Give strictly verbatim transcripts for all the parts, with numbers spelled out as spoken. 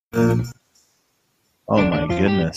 Oh my goodness.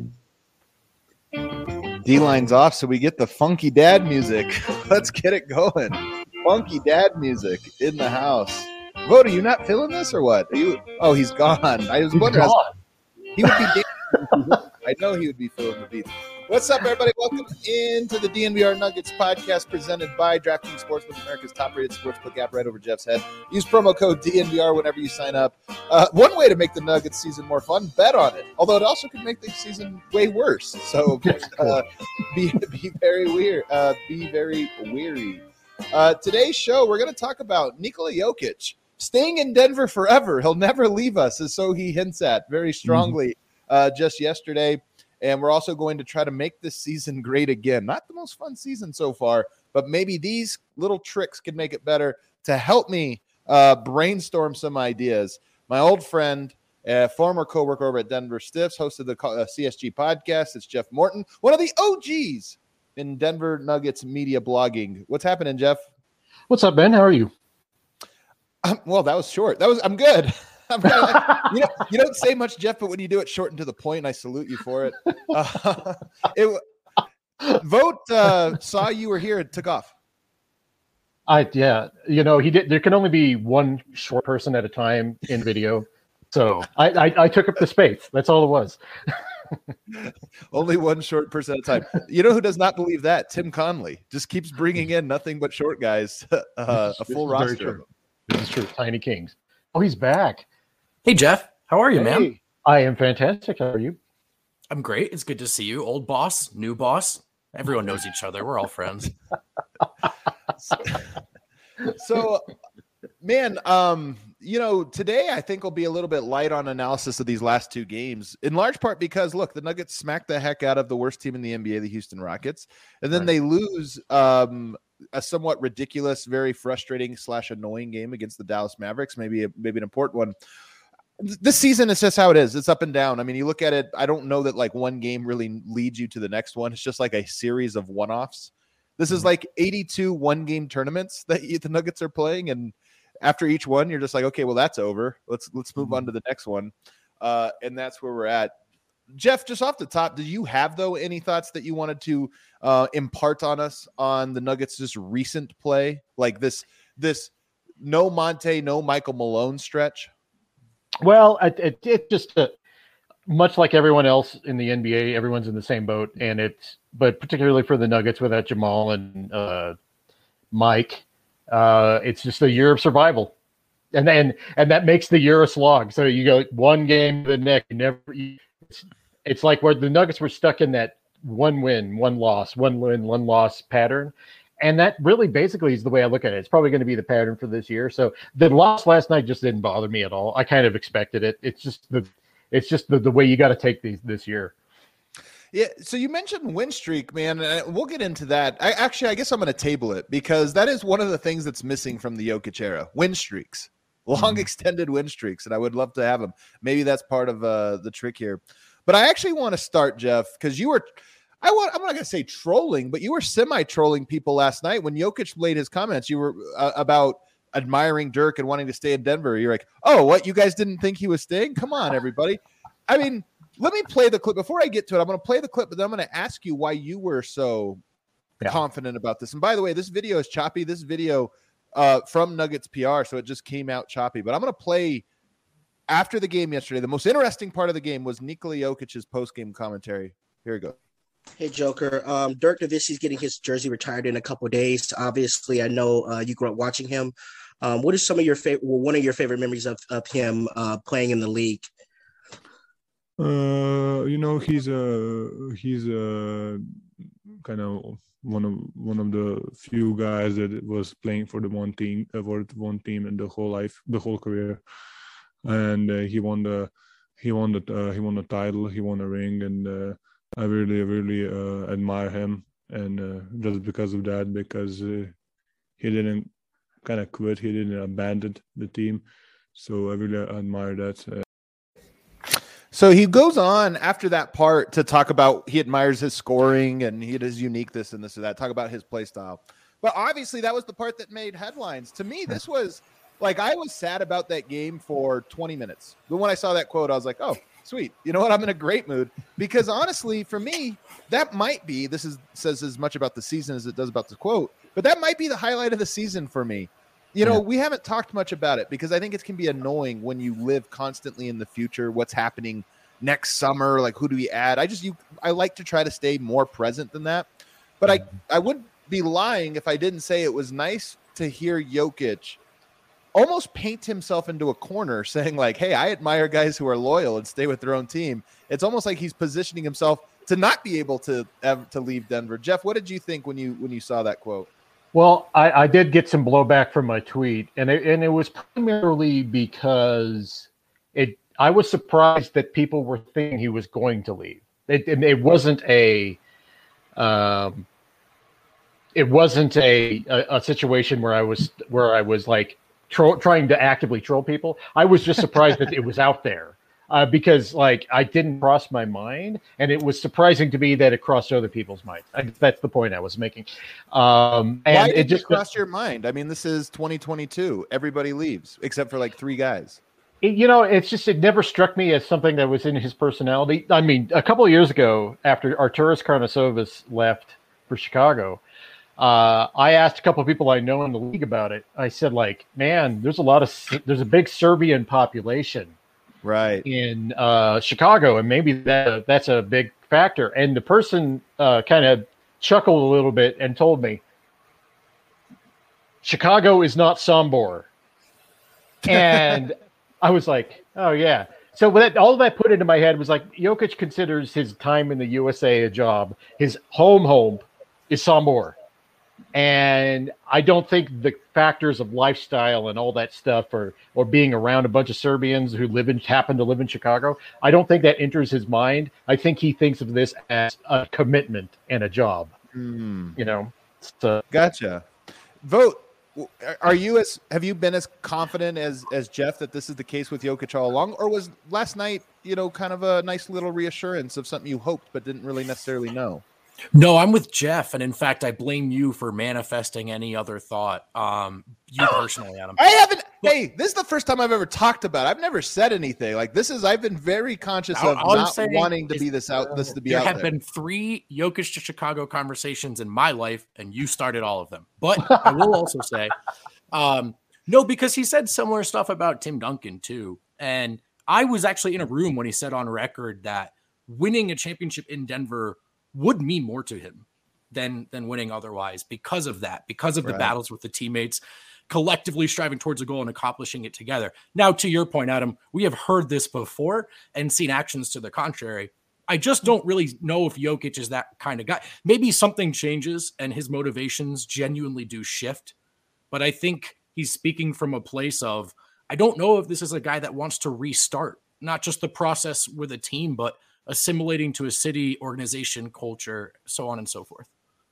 D-line's off, so we get the funky dad music. Let's get it going. Funky dad music in the house. Vote, are you not feeling this or what? Are you? Oh, he's gone. I was He's wondering. gone. He would be dancing. I know he would be feeling the beats. What's up, everybody? Welcome into the D N V R Nuggets podcast presented by DraftKings Sportsbook, America's top-rated sportsbook app right over Jeff's head. Use promo code D N V R whenever you sign up. Uh, one way to make the Nuggets season more fun, bet on it. Although it also could make the season way worse. So uh, be be very weird. Uh, be very weary. Uh, today's show, we're going to talk about Nikola Jokic staying in Denver forever. He'll never leave us, as so he hints at very strongly uh, just yesterday. And we're also going to try to make this season great again. Not the most fun season so far, but maybe these little tricks can make it better. To help me uh, brainstorm some ideas, my old friend, uh, former coworker over at Denver Stiffs, hosted the uh, C S G podcast. It's Jeff Morton, one of the O Gs in Denver Nuggets media blogging. What's happening, Jeff? What's up, Ben? How are you? Um, well, that was short. That was I'm good. I'm kinda, you know, you don't say much, Jeff, but when you do it short and to the point, I salute you for it. Uh, it Vote uh, saw you were here and took off. I yeah, you know he did. There can only be one short person at a time in video, so I I, I took up the space. That's all it was. Only one short person at a time. You know who does not believe that? Tim Conley just keeps bringing in nothing but short guys. Uh, a full roster. This is true. Tiny Kings. Oh, he's back. Hey, Jeff. How are you, hey, man? I am fantastic. How are you? I'm great. It's good to see you. Old boss, new boss. Everyone knows each other. We're all friends. So, man, um, you know, today I think will be a little bit light on analysis of these last two games, in large part because, look, the Nuggets smacked the heck out of the worst team in the N B A, the Houston Rockets, and then right. they lose um, a somewhat ridiculous, very frustrating slash annoying game against the Dallas Mavericks, maybe a, maybe an important one. This season is just how it is. It's up and down. I mean, you look at it, I don't know that like one game really leads you to the next one. It's just like a series of one-offs. This is like eighty-two one-game tournaments that the Nuggets are playing, and after each one, you're just like, okay, well, that's over. Let's let's move on to the next one, uh, and that's where we're at. Jeff, just off the top, do you have, though, any thoughts that you wanted to uh, impart on us on the Nuggets' just recent play, like this this no Monte, no Michael Malone stretch? Well, it, it, it just uh, much like everyone else in the N B A, everyone's in the same boat, and it's but particularly for the Nuggets without Jamal and uh, Mike, uh, it's just a year of survival, and then and that makes the year a slog. So you go one game to the next, you never. You, it's, it's like where the Nuggets were stuck in that one win, one loss, one win, one loss pattern. And that really basically is the way I look at it. It's probably going to be the pattern for this year. So the loss last night just didn't bother me at all. I kind of expected it. It's just the, it's just the, the way you got to take these this year. Yeah. So you mentioned win streak, man. And we'll get into that. I actually, I guess I'm going to table it because that is one of the things that's missing from the Jokic era: win streaks, long mm-hmm. extended win streaks. And I would love to have them. Maybe that's part of uh, the trick here. But I actually want to start, Jeff, because you were. I want, I'm not going to say trolling, but you were semi-trolling people last night when Jokic made his comments. You were uh, about admiring Dirk and wanting to stay in Denver. You're like, oh, what? You guys didn't think he was staying? Come on, everybody. I mean, let me play the clip. Before I get to it, I'm going to play the clip, but then I'm going to ask you why you were so yeah. confident about this. And by the way, this video is choppy. This video uh, from Nuggets P R, so it just came out choppy. But I'm going to play after the game yesterday. The most interesting part of the game was Nikola Jokic's post-game commentary. Here we go. Hey, Joker. Um, Dirk Nowitzki's getting his jersey retired in a couple of days. Obviously, I know uh, you grew up watching him. Um, what is some of your favorite, well, one of your favorite memories of, of him uh, playing in the league? Uh, you know, he's a he's a kind of one of one of the few guys that was playing for the one team, uh, for one team in the whole life, the whole career, and uh, he won the he won the uh, he won the title, he won a ring, and. Uh, I really, really uh, admire him, and uh, just because of that, because uh, he didn't kind of quit, he didn't abandon the team, so I really admire that. Uh, so he goes on after that part to talk about he admires his scoring and he his unique this and this or that, talk about his play style. But obviously that was the part that made headlines. To me, this was Like, I was sad about that game for twenty minutes. But when I saw that quote, I was like, oh, sweet. You know what? I'm in a great mood. Because honestly, for me, that might be, this is says as much about the season as it does about the quote, but that might be the highlight of the season for me. You know, yeah. we haven't talked much about it because I think it can be annoying when you live constantly in the future, what's happening next summer, like who do we add? I just, you, I like to try to stay more present than that. But I, I would be lying if I didn't say it was nice to hear Jokic almost paint himself into a corner saying like, hey, I admire guys who are loyal and stay with their own team. It's almost like he's positioning himself to not be able to to leave Denver. Jeff, what did you think when you when you saw that quote? Well, I, I did get some blowback from my tweet, and it, and it was primarily because it. I was surprised that people were thinking he was going to leave. It, it, it wasn't a, um, it wasn't a, a a situation where I was where I was like tro- trying to actively troll people. I was just surprised that it was out there. Uh, because like I didn't cross my mind, and it was surprising to me that it crossed other people's minds. I, that's the point I was making. Um, and Why did it just it cross your mind? I mean, this is twenty twenty-two. Everybody leaves except for like three guys. It, you know, it's just it never struck me as something that was in his personality. I mean, a couple of years ago, after Arturas Karnisovas left for Chicago, uh, I asked a couple of people I know in the league about it. I said, like, man, there's a lot of there's a big Serbian population. Right in uh, Chicago, and maybe that that's a big factor. And the person uh, kind of chuckled a little bit and told me, "Chicago is not Sombor." And I was like, "Oh yeah." So that, all that put into my head was like, Jokic considers his time in the U S A a job. His home home is Sombor. And I don't think the factors of lifestyle and all that stuff, or or being around a bunch of Serbians who live in happen to live in Chicago, I don't think that enters his mind. I think he thinks of this as a commitment and a job. Mm. You know, so. Gotcha. Vote. Are you as have you been as confident as as Jeff that this is the case with Jokic all along, or was last night, you know, kind of a nice little reassurance of something you hoped but didn't really necessarily know? No, I'm with Jeff, and in fact, I blame you for manifesting any other thought. Um, you personally, Adam. I haven't. But, hey, this is the first time I've ever talked about it. I've never said anything like this. Is I've been very conscious of all not wanting to is, be this out. This to be there out have there. been three Jokic to Chicago conversations in my life, and you started all of them. But I will also say, um, no, because he said similar stuff about Tim Duncan too, and I was actually in a room when he said on record that winning a championship in Denver would mean more to him than than winning otherwise because of that, because of the right. battles with the teammates, collectively striving towards a goal and accomplishing it together. Now, to your point, Adam, we have heard this before and seen actions to the contrary. I just don't really know if Jokic is that kind of guy. Maybe something changes and his motivations genuinely do shift, but I think he's speaking from a place of, I don't know if this is a guy that wants to restart, not just the process with a team, but assimilating to a city, organization, culture, so on and so forth.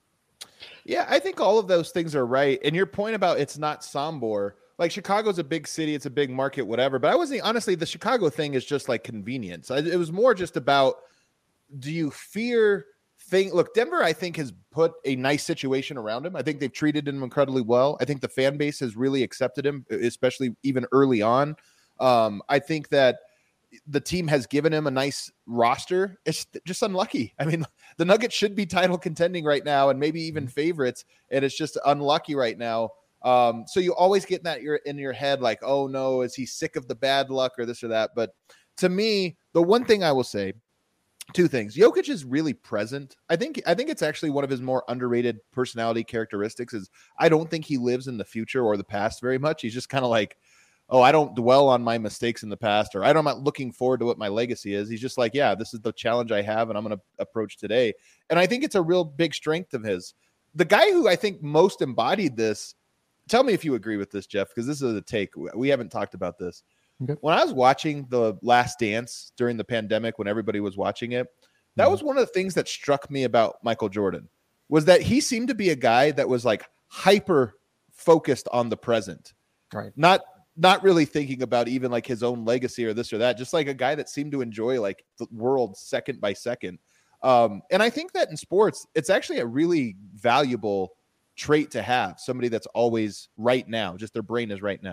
Yeah, I think all of those things are right. And your point about it's not Sombor, like Chicago's a big city, it's a big market, whatever. But I wasn't, honestly, the Chicago thing is just like convenience. It was more just about, do you fear thing? Look, Denver, I think, has put a nice situation around him. I think they've treated him incredibly well. I think the fan base has really accepted him, especially even early on. Um, I think that the team has given him a nice roster. It's just unlucky. I mean, the Nuggets should be title contending right now and maybe even favorites, and it's just unlucky right now. Um, so you always get that you're in your head like, oh no, is he sick of the bad luck or this or that? But to me, the one thing I will say, two things. Jokic is really present. I think I think it's actually one of his more underrated personality characteristics is I don't think he lives in the future or the past very much. He's just kind of like, oh, I don't dwell on my mistakes in the past, or I'm not looking forward to what my legacy is. He's just like, yeah, this is the challenge I have, and I'm going to approach today. And I think it's a real big strength of his. The guy who I think most embodied this, tell me if you agree with this, Jeff, because this is a take. We haven't talked about this. Okay. When I was watching The Last Dance during the pandemic, when everybody was watching it, that mm-hmm. was one of the things that struck me about Michael Jordan, was that he seemed to be a guy that was like hyper focused on the present. Right. Not Not really thinking about even like his own legacy or this or that, just like a guy that seemed to enjoy like the world second by second. Um, and I think that in sports, it's actually a really valuable trait to have, somebody that's always right now, just their brain is right now.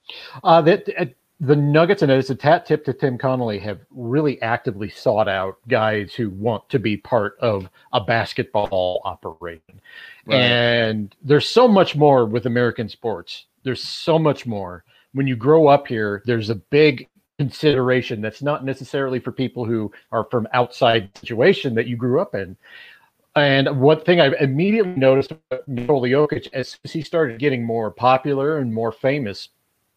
Uh, that uh, the Nuggets, and it's a tat tip to Tim Connolly, have really actively sought out guys who want to be part of a basketball operation. Right. And there's so much more with American sports. There's so much more. When you grow up here, there's a big consideration that's not necessarily for people who are from outside situation that you grew up in. And one thing I immediately noticed about Nikola Jokic as soon as he started getting more popular and more famous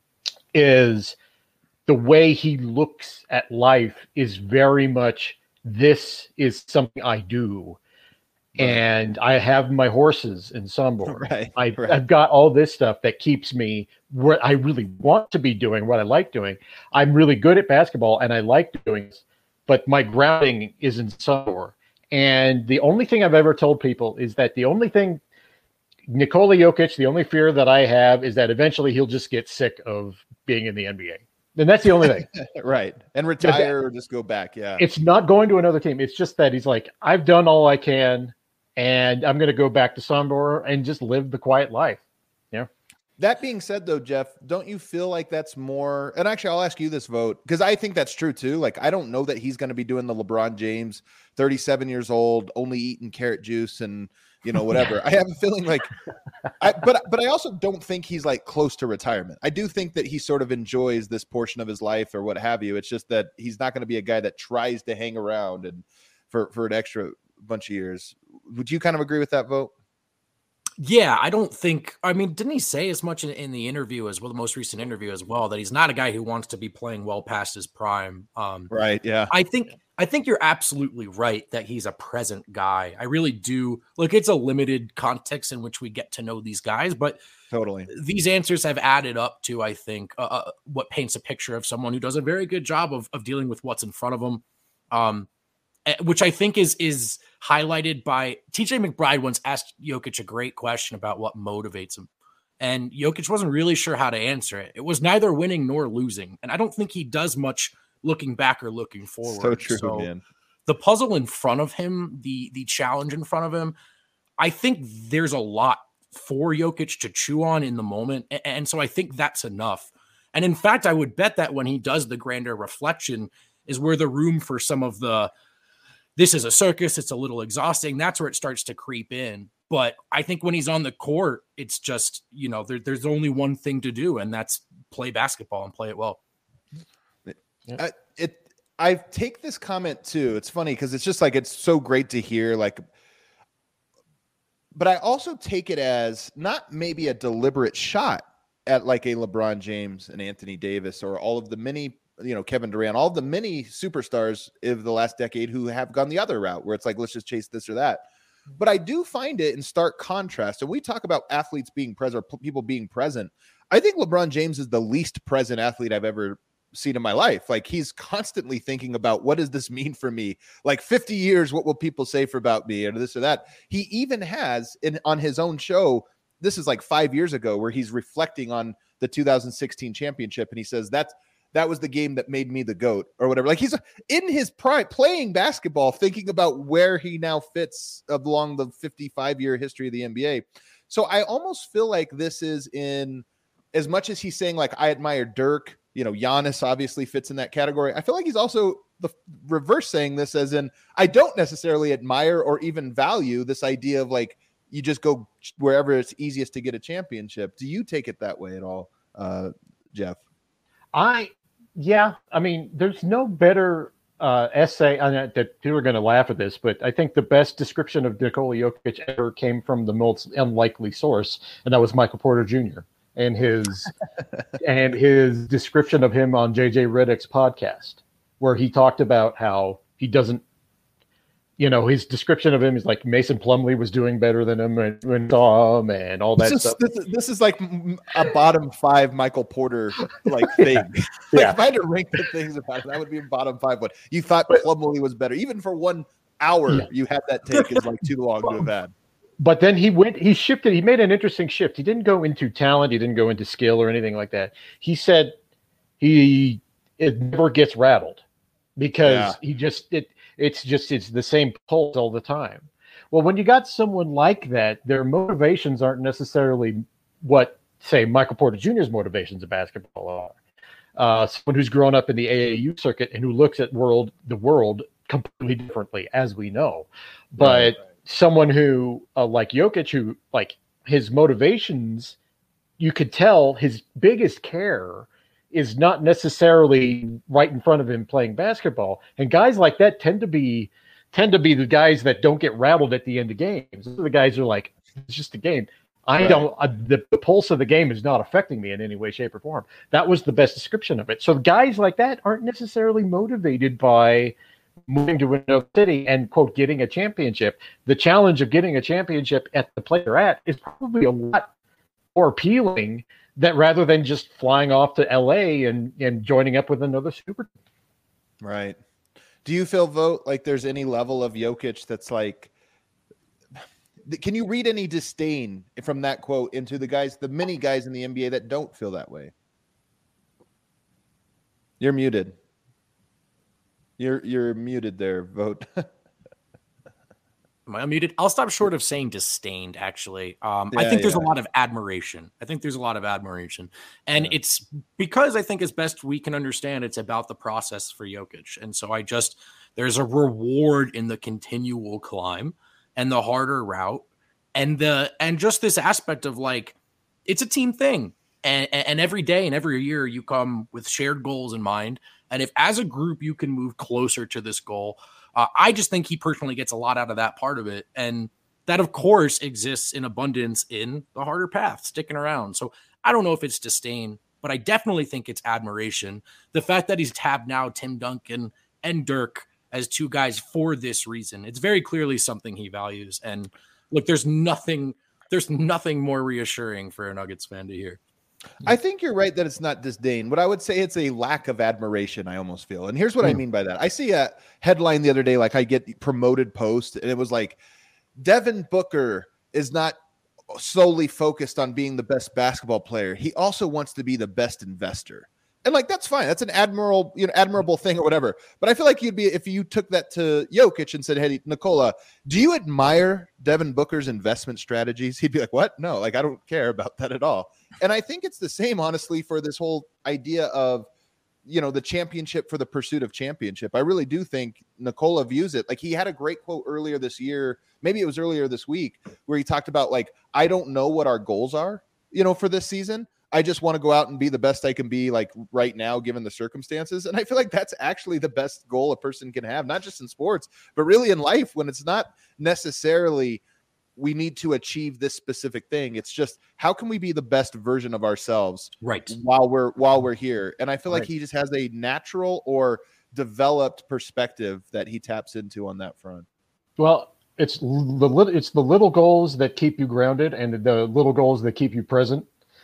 is the way he looks at life is very much, this is something I do. Right. And I have my horses in Sombor. Right, I, right. I've got all this stuff that keeps me what I really want to be doing, what I like doing. I'm really good at basketball and I like doing this, but my grounding is in Sombor. And the only thing I've ever told people is that the only thing Nikola Jokic, the only fear that I have is that eventually he'll just get sick of being in the N B A. And that's the only thing. Right. And retire or just go back. Yeah. It's not going to another team. It's just that he's like, I've done all I can and I'm going to go back to Sombor and just live the quiet life. Yeah. That being said, though, Jeff, don't you feel like that's more, and actually I'll ask you this vote, because I think that's true too. Like, I don't know that he's going to be doing the LeBron James, thirty-seven years old, only eating carrot juice and, you know, whatever. I have a feeling like, I, but, but I also don't think he's like close to retirement. I do think that he sort of enjoys this portion of his life or what have you. It's just that he's not going to be a guy that tries to hang around and for, for an extra bunch of years. Would you kind of agree with that vote? Yeah, I don't think, I mean, didn't he say as much in, in the interview as well, the most recent interview as well, that he's not a guy who wants to be playing well past his prime. Um, right. Yeah. I think, I think you're absolutely right that he's a present guy. I really do. Look, it's a limited context in which we get to know these guys, but totally these answers have added up to, I think, uh, what paints a picture of someone who does a very good job of, of dealing with what's in front of him. Um, which I think is is highlighted by T J McBride once asked Jokic a great question about what motivates him. And Jokic wasn't really sure how to answer it. It was neither winning nor losing. And I don't think he does much looking back or looking forward. So true, so man. The puzzle in front of him, the the challenge in front of him, I think there's a lot for Jokic to chew on in the moment. And so I think that's enough. And in fact, I would bet that when he does the grander reflection is where the room for some of the this is a circus, it's a little exhausting. That's where it starts to creep in. But I think when he's on the court, it's just, you know, there, there's only one thing to do, and that's play basketball and play it well. I, it, I take this comment too. It's funny because it's just like, it's so great to hear, like, but I also take it as not maybe a deliberate shot at like a LeBron James and Anthony Davis or all of the many, you know, Kevin Durant, all the many superstars of the last decade who have gone the other route where it's like, let's just chase this or that. But I do find it in stark contrast. And we talk about athletes being present, or people being present. I think LeBron James is the least present athlete I've ever seen in my life. Like, he's constantly thinking about, what does this mean for me? Like fifty years, what will people say for about me or this or that? He even has in on his own show, this is like five years ago, where he's reflecting on the two thousand sixteen championship. And he says, that's, that was the game that made me the GOAT or whatever. Like, he's in his prime playing basketball, thinking about where he now fits along the fifty-five year history of the N B A. So I almost feel like this is in, as much as he's saying like, I admire Dirk, you know, Giannis obviously fits in that category. I feel like he's also the reverse saying this as in, I don't necessarily admire or even value this idea of like, you just go wherever it's easiest to get a championship. Do you take it that way at all, uh, Jeff? I, Yeah, I mean, there's no better uh, essay. I know that people are going to laugh at this, but I think the best description of Nikola Jokic ever came from the most unlikely source, and that was Michael Porter Junior and his and his description of him on J J Redick's podcast, where he talked about how he doesn't. You know, his description of him is like Mason Plumlee was doing better than him when, when saw him and all that this is, stuff. This is, this is like a bottom five Michael Porter like thing. Yeah. Like, Yeah. if I had to rank the things about it, that would be a bottom five one. You thought Plumlee was better. Even for one hour, yeah. you had that take is like too long to have had. But then he went, he shifted, he made an interesting shift. He didn't go into talent, he didn't go into skill or anything like that. He said he it never gets rattled because yeah. he just it It's just, it's the same pulse all the time. Well, when you got someone like that, their motivations aren't necessarily what say Michael Porter Junior's motivations of basketball are. Uh, someone who's grown up in the A A U circuit and who looks at world the world completely differently, as we know. But right, right. someone who uh, like Jokic, who like his motivations, you could tell his biggest care is not necessarily right in front of him playing basketball. And guys like that tend to be tend to be the guys that don't get rattled at the end of games. Those are the guys who are like, it's just a game. I right. don't, uh, the, the pulse of the game is not affecting me in any way, shape, or form. That was the best description of it. So guys like that aren't necessarily motivated by moving to another city and, quote, getting a championship. The challenge of getting a championship at the place they're at is probably a lot more appealing that rather than just flying off to L A and, and joining up with another super team. Right. Do you feel, Vogt, like there's any level of Jokic that's like, can you read any disdain from that quote into the guys, the many guys in the N B A that don't feel that way? You're muted. You're you're muted there, Vogt. Am I unmuted? I'll stop short of saying disdained, actually. Um, yeah, I think there's yeah. a lot of admiration. I think there's a lot of admiration. And yeah. it's because I think as best we can understand, it's about the process for Jokic. And so I just, there's a reward in the continual climb and the harder route. And the, and just this aspect of like, it's a team thing. And, and every day and every year you come with shared goals in mind. And if as a group you can move closer to this goal, Uh, I just think he personally gets a lot out of that part of it. And that, of course, exists in abundance in the harder path, sticking around. So I don't know if it's disdain, but I definitely think it's admiration. The fact that he's tabbed now Tim Duncan and Dirk as two guys for this reason, it's very clearly something he values. And look, there's nothing, there's nothing more reassuring for a Nuggets fan to hear. I think you're right that it's not disdain. What I would say it's a lack of admiration, I almost feel. And here's what mm. I mean by that. I see a headline the other day, like I get promoted post, and it was like, Devin Booker is not solely focused on being the best basketball player. He also wants to be the best investor. And like, that's fine. That's an admirable, you know, admirable thing or whatever. But I feel like you'd be, if you took that to Jokic and said, hey, Nikola, do you admire Devin Booker's investment strategies? He'd be like, what? No, like, I don't care about that at all. And I think it's the same, honestly, for this whole idea of, you know, the championship for the pursuit of championship. I really do think Nikola views it. Like, he had a great quote earlier this year. Maybe it was earlier this week where he talked about like, I don't know what our goals are, you know, for this season. I just want to go out and be the best I can be like right now, given the circumstances. And I feel like that's actually the best goal a person can have, not just in sports, but really in life, when it's not necessarily we need to achieve this specific thing. It's just, how can we be the best version of ourselves right while we're, while we're here. And I feel like right. he just has a natural or developed perspective that he taps into on that front. Well, it's the little, it's the little goals that keep you grounded and the little goals that keep you present.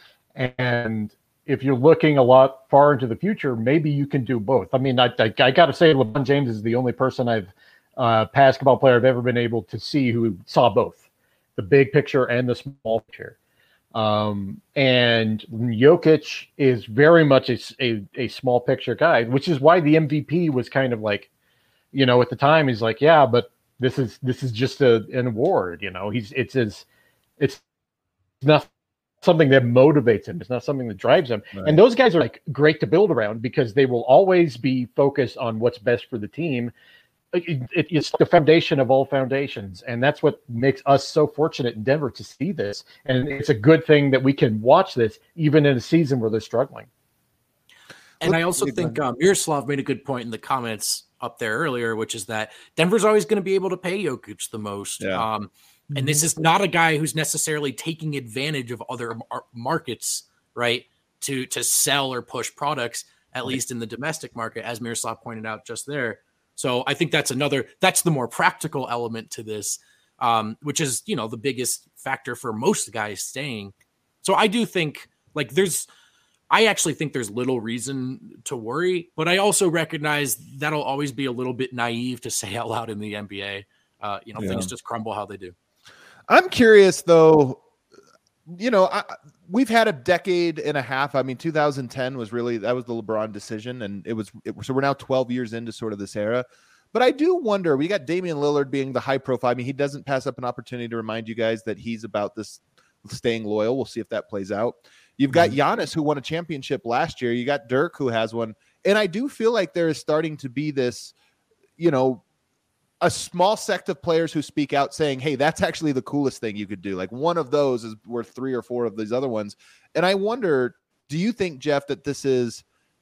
And if you're looking a lot far into the future, maybe you can do both. I mean, I, I, I got to say, LeBron James is the only person I've, uh, basketball player I've ever been able to see who saw both the big picture and the small picture. Um, and Jokic is very much a, a, a small picture guy, which is why the M V P was kind of like, you know, at the time he's like, yeah, but this is, this is just a, an award, you know, he's, it's his, it's not something that motivates him. It's not something that drives him. Right. And those guys are like great to build around because they will always be focused on what's best for the team. It, it, it's the foundation of all foundations. And that's what makes us so fortunate in Denver to see this. And it's a good thing that we can watch this even in a season where they're struggling. And I also think um, Miroslav made a good point in the comments up there earlier, which is that Denver's always going to be able to pay Jokic the most. Yeah. Um, And this is not a guy who's necessarily taking advantage of other mar- markets, right, to to sell or push products, at least in the domestic market, as Miroslav pointed out just there. So I think that's another, that's the more practical element to this, um, which is, you know, the biggest factor for most guys staying. So I do think, like, there's, I actually think there's little reason to worry, but I also recognize that'll always be a little bit naive to say out loud in the N B A. Uh, you know, yeah. Things just crumble how they do. I'm curious, though, you know, I, we've had a decade and a half. I mean, two thousand ten was really, that was the LeBron decision. And it was, it, so we're now twelve years into sort of this era. But I do wonder, we got Damian Lillard being the high profile. I mean, he doesn't pass up an opportunity to remind you guys that he's about this staying loyal. We'll see if that plays out. You've got Giannis, who won a championship last year. You got Dirk, who has one. And I do feel like there is starting to be this, you know, a small sect of players who speak out saying, hey, that's actually the coolest thing you could do. Like one of those is worth three or four of these other ones. And I wonder, do you think, Jeff, that this is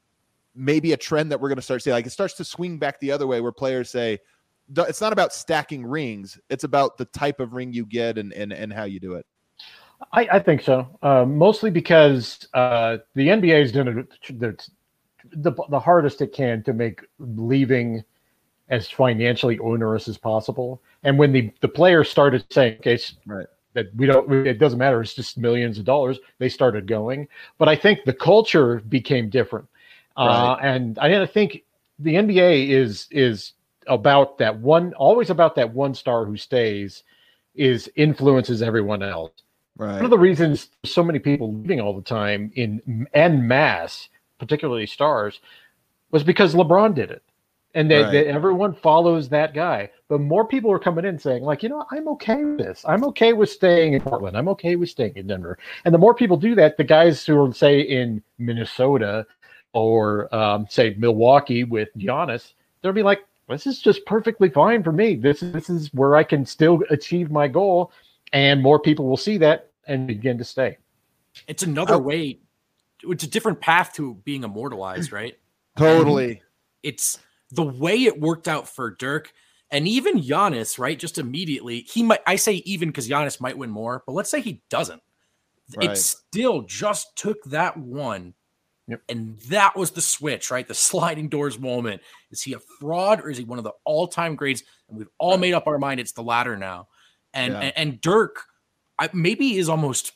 maybe a trend that we're going to start seeing? Like it starts to swing back the other way where players say, it's not about stacking rings. It's about the type of ring you get and, and, and how you do it. I, I think so. Uh, mostly because uh, the N B A has done it the, the, the hardest it can to make leaving as financially onerous as possible. And when the, the players started saying, okay, right, that we don't, it doesn't matter, it's just millions of dollars, they started going. But I think the culture became different. Right. Uh, and I think the N B A is, is about that one, always about that one star who stays, is influences everyone else. Right. One of the reasons so many people leaving all the time in en masse, particularly stars, was because LeBron did it. And they, right. they, everyone follows that guy. But more people are coming in saying, like, you know, I'm okay with this. I'm okay with staying in Portland. I'm okay with staying in Denver. And the more people do that, the guys who are, say, in Minnesota or, um, say, Milwaukee with Giannis, they'll be like, this is just perfectly fine for me. This is, this is where I can still achieve my goal. And more people will see that and begin to stay. It's another oh. way. It's a different path to being immortalized, right? Totally. It's the way it worked out for Dirk and even Giannis, right? Just immediately, he might, I say even because Giannis might win more, but let's say he doesn't. Right. It still just took that one. Yep. And that was the switch, right? The sliding doors moment. Is he a fraud or is he one of the all-time greats? And we've all right. made up our mind it's the latter now. And, yeah. and, and Dirk I, maybe is almost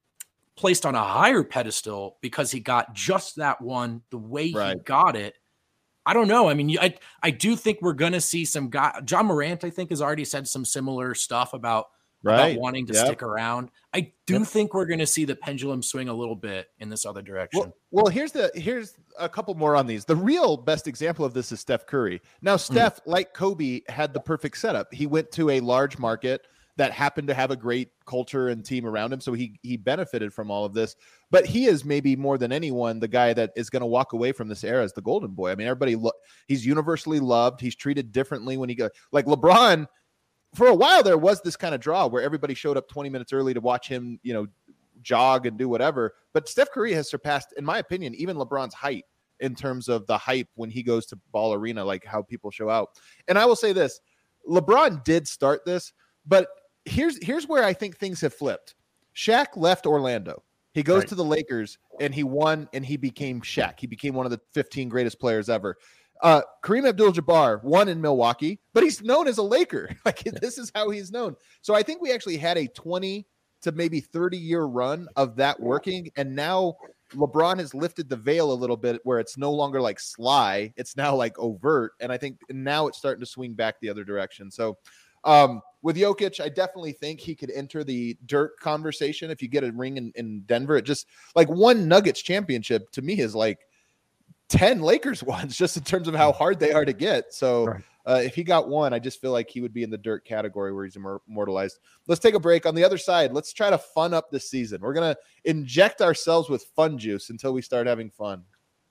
placed on a higher pedestal because he got just that one, the way right. he got it. I don't know. I mean, I I do think we're going to see some guy. John Morant, I think, has already said some similar stuff about, right. about wanting to yep. stick around. I do yep. think we're going to see the pendulum swing a little bit in this other direction. Well, well, here's the here's a couple more on these. The real best example of this is Steph Curry. Now, Steph, mm. like Kobe, had the perfect setup. He went to a large market that happened to have a great culture and team around him. So he he benefited from all of this. But he is maybe more than anyone the guy that is going to walk away from this era as the golden boy. I mean, everybody, lo- he's universally loved. He's treated differently when he goes. Like LeBron, for a while there was this kind of draw where everybody showed up twenty minutes early to watch him, you know, jog and do whatever. But Steph Curry has surpassed, in my opinion, even LeBron's height in terms of the hype when he goes to Ball Arena, like how people show out. And I will say this, LeBron did start this, but Here's here's where I think things have flipped. Shaq left Orlando. He goes right. to the Lakers, and he won, and he became Shaq. He became one of the fifteen greatest players ever. Uh, Kareem Abdul-Jabbar won in Milwaukee, but he's known as a Laker. Like this is how he's known. So I think we actually had a twenty to maybe thirty-year run of that working, and now LeBron has lifted the veil a little bit where it's no longer like sly. It's now like overt, and I think now it's starting to swing back the other direction. So um, with Jokic, I definitely think he could enter the Dirk conversation. If you get a ring in, in Denver, it just like one Nuggets championship to me is like ten Lakers ones just in terms of how hard they are to get. So right. uh, if he got one, I just feel like he would be in the Dirk category where he's immortalized. Let's take a break. On the other side, let's try to fun up this season. We're going to inject ourselves with fun juice until we start having fun.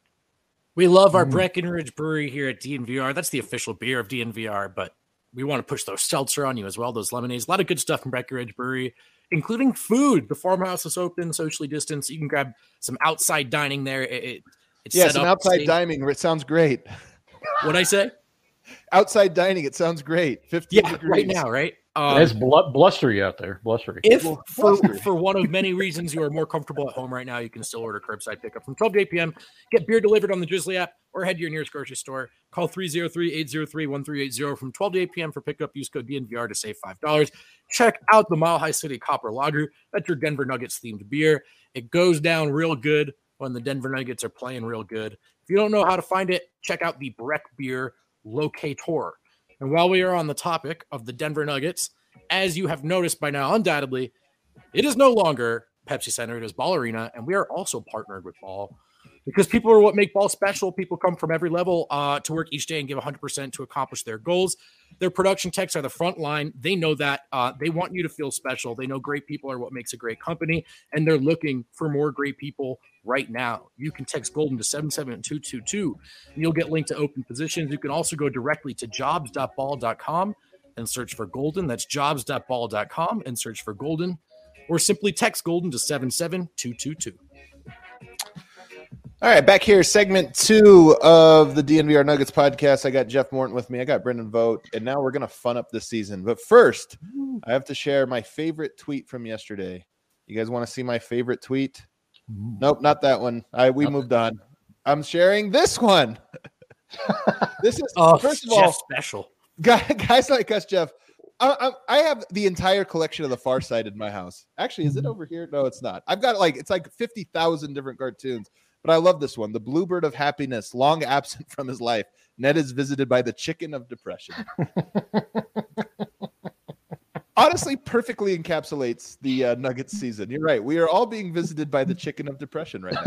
We love our mm. Breckenridge Brewery here at D N V R. That's the official beer of D N V R, but we want to push those seltzer on you as well, those lemonades. A lot of good stuff from Breckenridge Brewery, including food. The farmhouse is open, socially distanced. You can grab some outside dining there. It, it, it's yeah, set some up outside dining. It sounds great. What'd I say? Outside dining. It sounds great. fifteen yeah, degrees. right now, right? Um, it's bl- blustery out there. Blustery. If for, for one of many reasons you are more comfortable at home right now, you can still order curbside pickup from twelve to eight p.m. Get beer delivered on the Drizzly app or head to your nearest grocery store. Call three oh three, eight oh three, one three eight zero from twelve to eight p.m. for pickup. Use code D N V R to save five dollars. Check out the Mile High City Copper Lager. That's your Denver Nuggets themed beer. It goes down real good when the Denver Nuggets are playing real good. If you don't know how to find it, check out the Breck Beer Locator. And while we are on the topic of the Denver Nuggets, as you have noticed by now, undoubtedly, it is no longer Pepsi Center. It is Ball Arena, and we are also partnered with Ball. Because people are what make ball special. People come from every level uh, to work each day and give one hundred percent to accomplish their goals. Their production techs are the front line. They know that. Uh, they want you to feel special. They know great people are what makes a great company, and they're looking for more great people right now. You can text Golden to seven seven two two two, and you'll get linked to open positions. You can also go directly to jobs dot ball dot com and search for Golden. That's jobs dot ball dot com and search for Golden, or simply text Golden to seven seven two two two. All right, back here, segment two of the D N V R Nuggets podcast. I got Jeff Morton with me. I got Brendan Vogt, and now we're going to fun up this season. But first, I have to share my favorite tweet from yesterday. You guys want to see my favorite tweet? Nope, not that one. I we Nothing. moved on. I'm sharing this one. This is, oh, first of Jeff all, special. Guys like us, Jeff, I, I, I have the entire collection of The Far Side in my house. Actually, is it over here? No, it's not. I've got like, it's like fifty thousand different cartoons. But I love this one. The Bluebird of Happiness, long absent from his life. Ned is visited by the chicken of depression. Honestly, perfectly encapsulates the uh, Nuggets season. You're right. We are all being visited by the chicken of depression right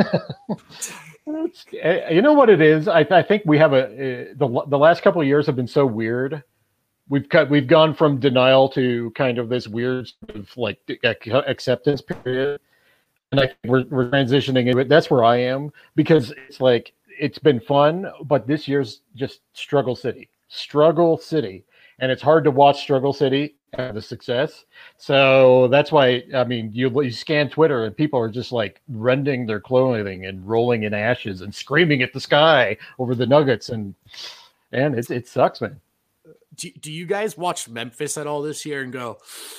now. You know what it is? I, I think we have a uh, the the last couple of years have been so weird. We've cut. We've gone from denial to kind of this weird sort of like acceptance period. And I think we're, we're transitioning into it. That's where I am, because it's like, it's been fun, but this year's just struggle city, struggle city. And it's hard to watch struggle city have the success. So that's why, I mean, you, you scan Twitter and people are just like rending their clothing and rolling in ashes and screaming at the sky over the Nuggets. And, and it, it sucks, man. Do, do you guys watch Memphis at all this year and go,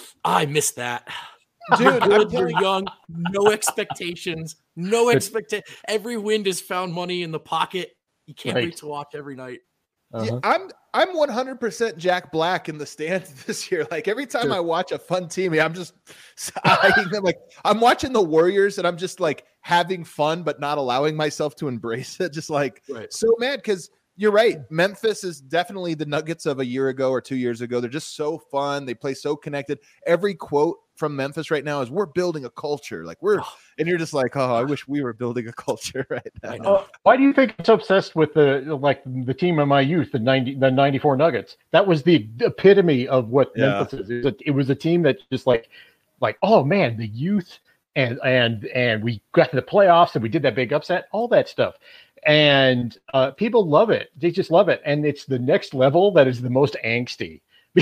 I missed that? Dude, good, you're young, no expectations, no expectation. Every wind has found money in the pocket. You can't Right. wait to watch every night. Uh-huh. Yeah, I'm I'm one hundred percent Jack Black in the stands this year. Like every time Sure. I watch a fun team, I'm just eyeing them. Like I'm watching the Warriors and I'm just like having fun, but not allowing myself to embrace it. Just like Right. so mad because you're right. Memphis is definitely the Nuggets of a year ago or two years ago. They're just so fun. They play so connected. Every quote from Memphis right now is "We're building a culture." Like we're, Oh. and you're just like, "Oh, I wish we were building a culture right now." I know. Uh, why do you think it's obsessed with the like the team of my youth, the ninety, the ninety-four Nuggets? That was the epitome of what Yeah. Memphis is. It was, a, it was a team that just like, like, oh man, the youth, and and and we got to the playoffs and we did that big upset, all that stuff, and uh, people love it. They just love it, and it's the next level that is the most angsty.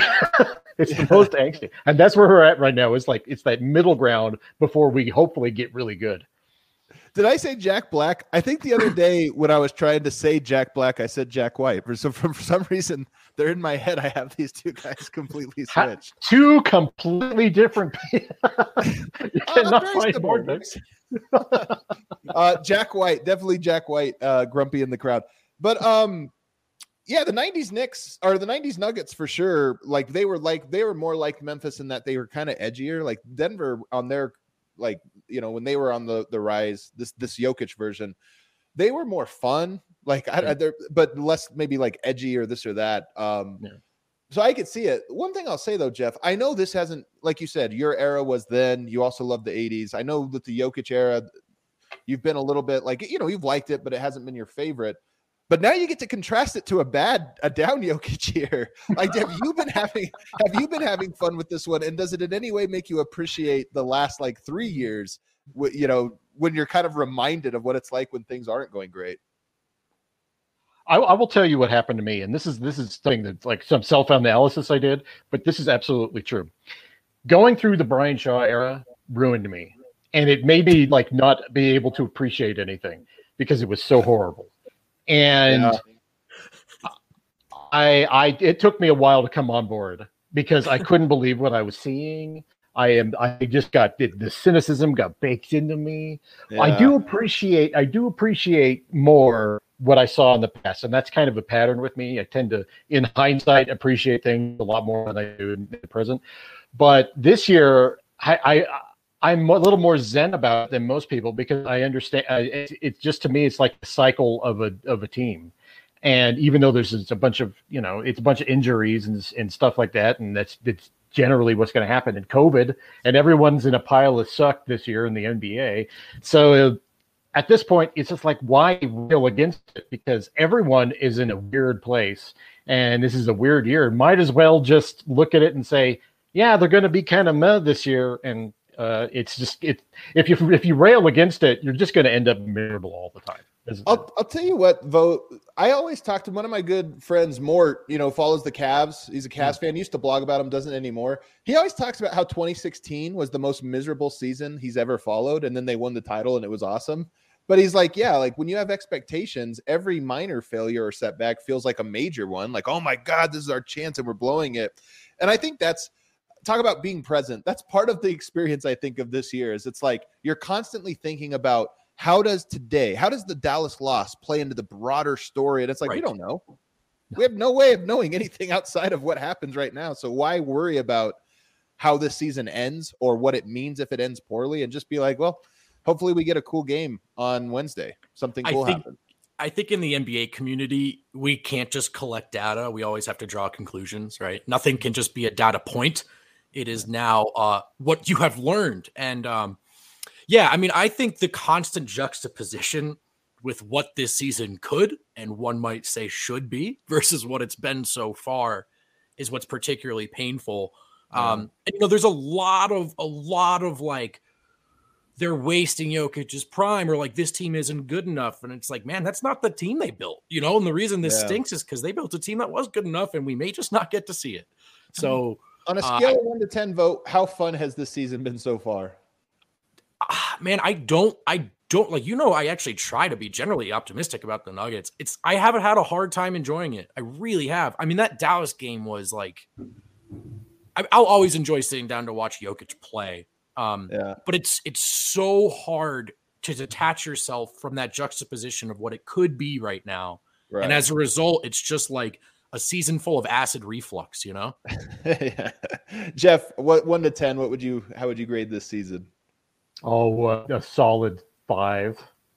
It's Yeah. the most angsty, and that's where we're at right now. It's like it's that middle ground before we hopefully get really good. Did I say Jack Black? I think the other day when I was trying to say Jack Black, I said Jack White. For some for, for some reason, they're in my head. I have these two guys completely Ha- switched. Two completely different people. You Uh, cannot very find similar, more. very- uh, Jack White, definitely Jack White, uh, grumpy in the crowd. But um, yeah, the nineties Knicks or the nineties Nuggets for sure. Like they were like they were more like Memphis in that they were kind of edgier. Like Denver on their like you know when they were on the the rise, this this Jokic version, they were more fun. Like I, I they're but less maybe like edgy or this or that. Um, Yeah. So I could see it. One thing I'll say though, Jeff, I know this hasn't, like you said, your era was then. You also love the eighties. I know that the Jokic era, you've been a little bit like, you know, you've liked it, but it hasn't been your favorite. But now you get to contrast it to a bad, a down Jokic year. Like, have you been having, have you been having fun with this one? And does it in any way make you appreciate the last like three years? wh- You know, when you're kind of reminded of what it's like when things aren't going great. I, I will tell you what happened to me, and this is this is something that's like some self analysis I did, but this is absolutely true. Going through the Brian Shaw era ruined me, and it made me like not be able to appreciate anything because it was so horrible. And Yeah. I, I, it took me a while to come on board because I couldn't believe what I was seeing. I am, I just got the, the cynicism got baked into me. I Yeah. do appreciate, I do appreciate more what I saw in the past, and that's kind of a pattern with me. I tend to, in hindsight, appreciate things a lot more than I do in the present. But this year, I, I I'm a little more zen about it than most people because I understand. Uh, it's, it's just to me, it's like the cycle of a of a team. And even though there's just a bunch of, you know, it's a bunch of injuries and and stuff like that, and that's that's generally what's going to happen in COVID, and everyone's in a pile of suck this year in the N B A. So at this point, it's just like, why rail against it? Because everyone is in a weird place, and this is a weird year. Might as well just look at it and say, yeah, they're going to be kind of meh this year, and uh, it's just it. If you if you rail against it, you're just going to end up miserable all the time. I'll I'll tell you what, Vote. I always talk to one of my good friends, Mort. You know, follows the Cavs. He's a Cavs fan. He used to blog about them, doesn't anymore. He always talks about how twenty sixteen was the most miserable season he's ever followed, and then they won the title, and it was awesome. But he's like, yeah, like when you have expectations, every minor failure or setback feels like a major one. Like, oh my God, this is our chance, and we're blowing it. And I think that's talk about being present. That's part of the experience I think of this year. Is it's like you're constantly thinking about. How does today, how does the Dallas loss play into the broader story? And it's like, right. We don't know. We have no way of knowing anything outside of what happens right now. So why worry about how this season ends or what it means if it ends poorly, and just be like, well, hopefully we get a cool game on Wednesday. Something cool I think, happens. I think in the N B A community, we can't just collect data. We always have to draw conclusions, right? Nothing can just be a data point. It is now uh, what you have learned. And, um, Yeah, I mean, I think the constant juxtaposition with what this season could and one might say should be versus what it's been so far is what's particularly painful. Yeah. Um, and, you know, there's a lot of a lot of like they're wasting Jokic's prime, or like this team isn't good enough. And it's like, man, that's not the team they built, you know. And the reason this yeah. stinks is because they built a team that was good enough, and we may just not get to see it. So, on a scale uh, of one to ten, Vote, how fun has this season been so far? Man, I don't, I don't like, you know, I actually try to be generally optimistic about the Nuggets. It's, I haven't had a hard time enjoying it. I really have. I mean, that Dallas game was like, I, I'll always enjoy sitting down to watch Jokic play. Um, yeah. But it's, it's so hard to detach yourself from that juxtaposition of what it could be right now. Right. And as a result, it's just like a season full of acid reflux, you know? yeah. Jeff, what one to ten, what would you, how would you grade this season? Oh, uh, a solid five.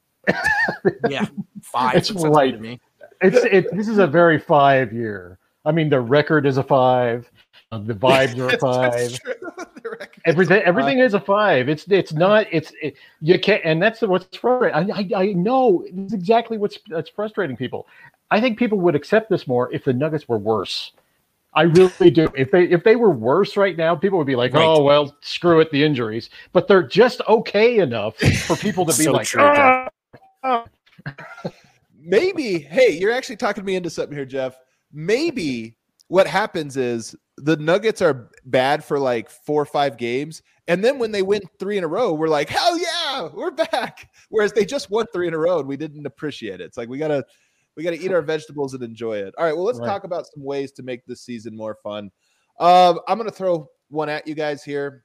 yeah, five. It's right. To me. It's it. This is a very five year. I mean, the record is a five. Uh, the vibes are a five. Everything, everything is a five. It's it's not. It's it, you can't, and that's what's frustrating. I, I I know this is exactly what's that's frustrating people. I think people would accept this more if the Nuggets were worse. I really do. If they if they were worse right now, people would be like, right. "Oh well, screw it, the injuries." But they're just okay enough for people to be so like, true, ah, ah. Maybe. Hey, you're actually talking me into something here, Jeff. Maybe what happens is the Nuggets are bad for like four or five games, and then when they win three in a row, we're like, "Hell yeah, we're back!" Whereas they just won three in a row, and we didn't appreciate it. It's like we gotta. We got to eat our vegetables and enjoy it. All right, well, let's right. talk about some ways to make this season more fun. Uh, I'm going to throw one at you guys here.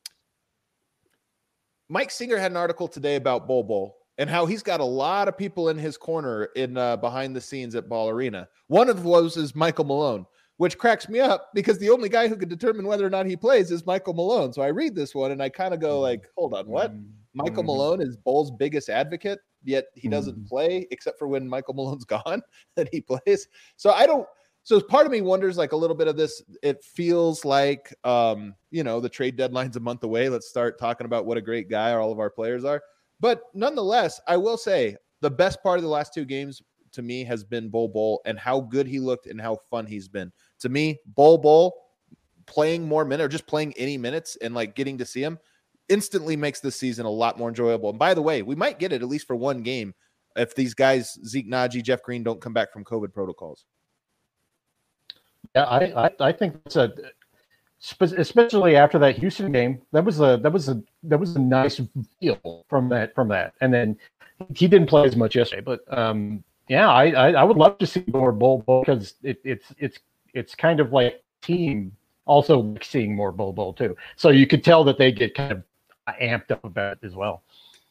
Mike Singer had an article today about Bol Bol and how he's got a lot of people in his corner in uh, behind the scenes at Ball Arena. One of those is Michael Malone, which cracks me up because the only guy who can determine whether or not he plays is Michael Malone. So I read this one and I kind of go like, hold on, what? Mm-hmm. Michael Malone is Bol's biggest advocate, yet he doesn't mm-hmm. play except for when Michael Malone's gone and he plays. So I don't, so part of me wonders like a little bit of this, it feels like, um, you know, the trade deadline's a month away. Let's start talking about what a great guy all of our players are. But nonetheless, I will say the best part of the last two games to me has been Bol Bol and how good he looked and how fun he's been. To me, Bol Bol playing more minutes or just playing any minutes and like getting to see him instantly makes this season a lot more enjoyable. And by the way, we might get it at least for one game if these guys, Zeke Naji, Jeff Green, don't come back from COVID protocols. Yeah, I, I, I think it's a, especially after that Houston game, that was a that was a that was a nice feel from that from that. And then he didn't play as much yesterday, but um, yeah, I, I I would love to see more Bol Bol because it, it's it's it's kind of like team also seeing more Bol Bol too. So you could tell that they get kind of amped up about it as well.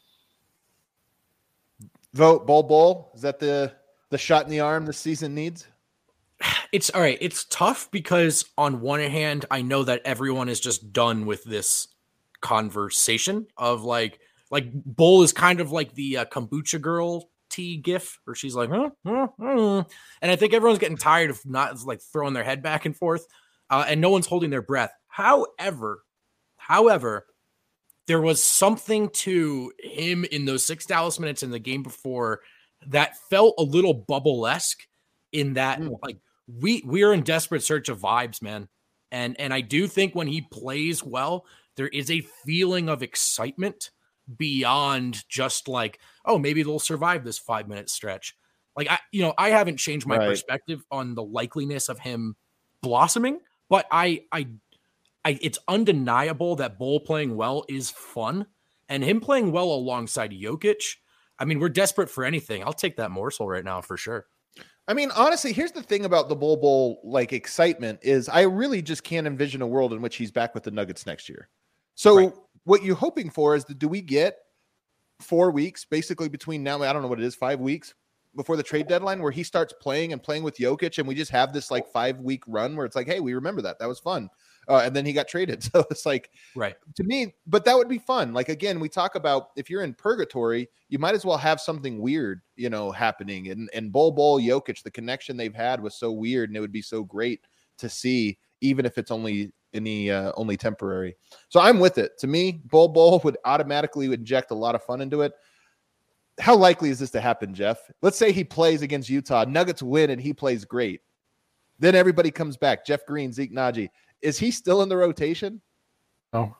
Vote Bol Bol. Is that the the shot in the arm this season needs? It's all right. It's tough because on one hand, I know that everyone is just done with this conversation of like, like Bol is kind of like the uh, kombucha girl tea gif where she's like, huh, huh, huh. And I think everyone's getting tired of not like throwing their head back and forth uh, and no one's holding their breath. However, however, there was something to him in those six Dallas minutes in the game before that felt a little bubble-esque in that mm. like we we are in desperate search of vibes, man. And and I do think when he plays well, there is a feeling of excitement beyond just like, oh, maybe they'll survive this five minute stretch. Like I, you know, I haven't changed my right. perspective on the likeliness of him blossoming, but I, I, I, it's undeniable that Bol playing well is fun, and him playing well alongside Jokic. I mean, we're desperate for anything. I'll take that morsel right now for sure. I mean, honestly, here's the thing about the Bol Bol like excitement is I really just can't envision a world in which he's back with the Nuggets next year. So right. what you're hoping for is that do we get four weeks basically between now, I don't know what it is, five weeks before the trade deadline where he starts playing and playing with Jokic, and we just have this like five week run where it's like, hey, we remember that. That was fun. Uh, and then he got traded. So it's like, right to me, but that would be fun. Like, again, we talk about if you're in purgatory, you might as well have something weird, you know, happening. And, and Bol Bol, Jokic, the connection they've had was so weird, and it would be so great to see, even if it's only any, uh, only temporary. So I'm with it. To me, Bol Bol would automatically inject a lot of fun into it. How likely is this to happen, Jeff? Let's say he plays against Utah, Nuggets win, and he plays great. Then everybody comes back. Jeff Green, Zeke Naji. Is he still in the rotation? No.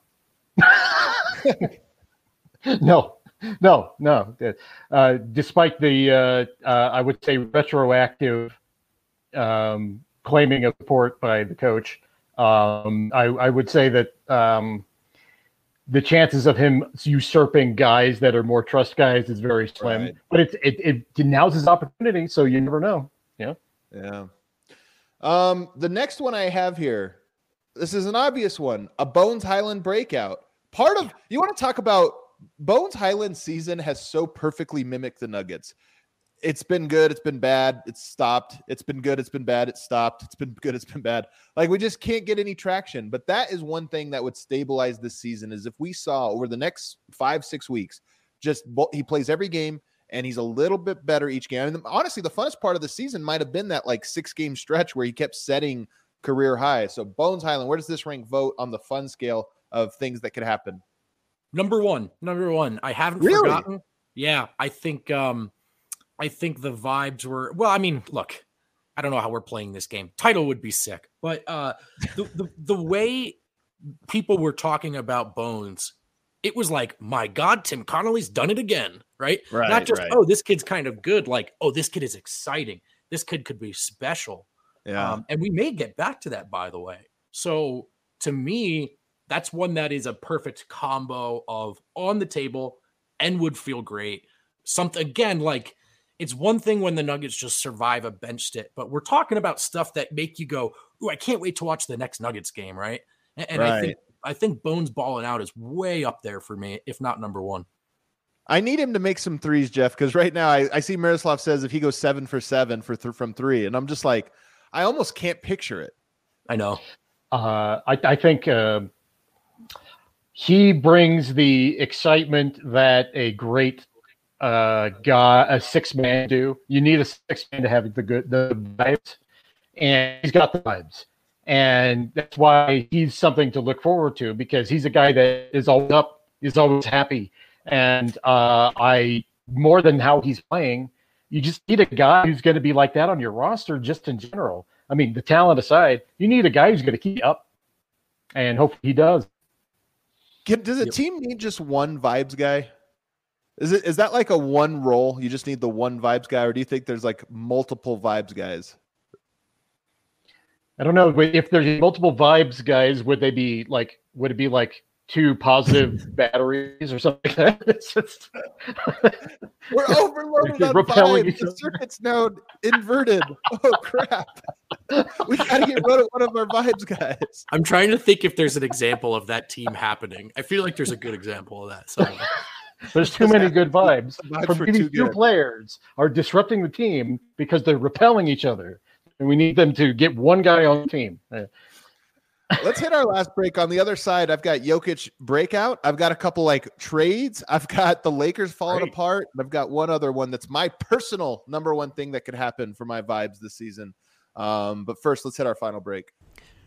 no, no, no. Uh, despite the, uh, uh, I would say, retroactive um, claiming of support by the coach, um, I, I would say that um, the chances of him usurping guys that are more trust guys is very slim. Right. But it, it, it denounces his opportunity, so you never know. Yeah. Yeah. Um, the next one I have here, this is an obvious one, a Bones Hyland breakout. Part of, you want to talk about Bones Hyland's season has so perfectly mimicked the Nuggets. It's been good. It's been bad. It's stopped. It's been good. It's been bad. It's stopped. It's been good. It's been bad. Like, we just can't get any traction. But that is one thing that would stabilize this season is if we saw over the next five, six weeks, just he plays every game and he's a little bit better each game. And honestly, the funnest part of the season might have been that like six game stretch where he kept setting career high. So Bones Hyland, where does this rank vote on the fun scale of things that could happen? Number one, number one. I haven't really? forgotten. Yeah. I think, um, I think the vibes were, well, I mean, look, I don't know how we're playing this game. Title would be sick, but, uh, the, the, the way people were talking about Bones, it was like, my God, Tim Connolly's done it again. Right. Right. Not just, right. oh, this kid's kind of good. Like, oh, this kid is exciting. This kid could be special. Yeah. Um, and we may get back to that, by the way. So to me, that's one that is a perfect combo of on the table and would feel great. Something, again, like it's one thing when the Nuggets just survive a bench sit, but we're talking about stuff that make you go, ooh, I can't wait to watch the next Nuggets game, right? And, and right. I think I think Bones balling out is way up there for me, if not number one. I need him to make some threes, Jeff, because right now I, I see Miroslav says if he goes seven for seven for th- from three, and I'm just like, I almost can't picture it. I know. Uh, I, I think uh, he brings the excitement that a great uh, guy, a six man do. You need a six man to have the good the vibes, and he's got the vibes, and that's why he's something to look forward to because he's a guy that is always up, is always happy, and uh, I more than how he's playing. You just need a guy who's going to be like that on your roster just in general. I mean, the talent aside, you need a guy who's going to keep you up, and hopefully he does. Can, does a yep. team need just one vibes guy? Is it is that like a one role? You just need the one vibes guy, or do you think there's like multiple vibes guys? I don't know. If there's multiple vibes guys, would they be like, would it be like two positive batteries or something like that? It's just we're overloaded on vibes. The circuit's now inverted. Oh crap. We gotta get rid of one of our vibes guys. I'm trying to think if there's an example of that team happening. I feel like there's a good example of that. So there's too many good vibes. The vibes From these two players are disrupting the team because they're repelling each other. And we need them to get one guy on the team. Let's hit our last break. On the other side, I've got Jokic breakout. I've got a couple like trades. I've got the Lakers falling Great. apart. And I've got one other one that's my personal number one thing that could happen for my vibes this season. Um, but first, let's hit our final break.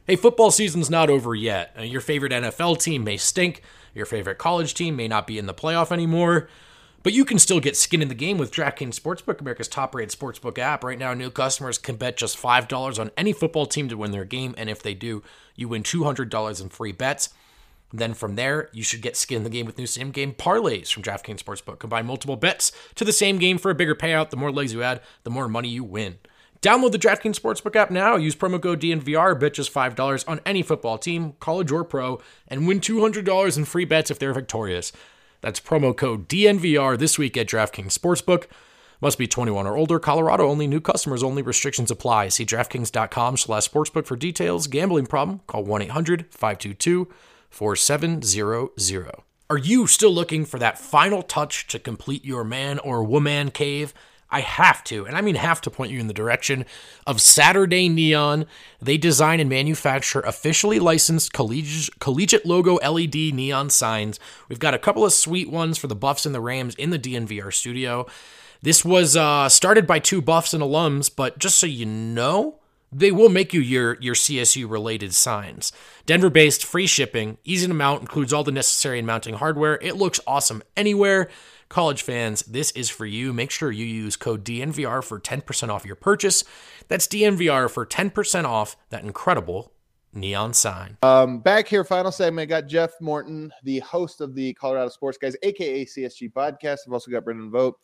Hey, football season's not over yet. Your favorite N F L team may stink. Your favorite college team may not be in the playoff anymore. But you can still get skin in the game with DraftKings Sportsbook, America's top-rated sportsbook app. Right now, new customers can bet just five dollars on any football team to win their game. And if they do, you win two hundred dollars in free bets. Then from there, you should get skin in the game with new same-game parlays from DraftKings Sportsbook. Combine multiple bets to the same game for a bigger payout. The more legs you add, the more money you win. Download the DraftKings Sportsbook app now. Use promo code D N V R, bet just five dollars on any football team, college or pro, and win two hundred dollars in free bets if they're victorious. That's promo code D N V R this week at DraftKings Sportsbook. Must be twenty-one or older. Colorado only. New customers only. Restrictions apply. See DraftKings.com slash sportsbook for details. Gambling problem? Call one eight hundred five two two four seven zero zero. Are you still looking for that final touch to complete your man or woman cave? I have to, and I mean have to, point you in the direction of Saturday Neon. They design and manufacture officially licensed collegiate, collegiate logo L E D neon signs. We've got a couple of sweet ones for the Buffs and the Rams in the D N V R studio. This was uh, started by two Buffs and alums, but just so you know, they will make you your, your C S U-related signs. Denver-based, free shipping, easy to mount, includes all the necessary and mounting hardware. It looks awesome anywhere. College fans, this is for you. Make sure you use code D N V R for ten percent off your purchase. That's D N V R for ten percent off that incredible neon sign. Um, back here, final segment. Got Jeff Morton, the host of the Colorado Sports Guys, a k a. C S G podcast. I've also got Brendan Vogt.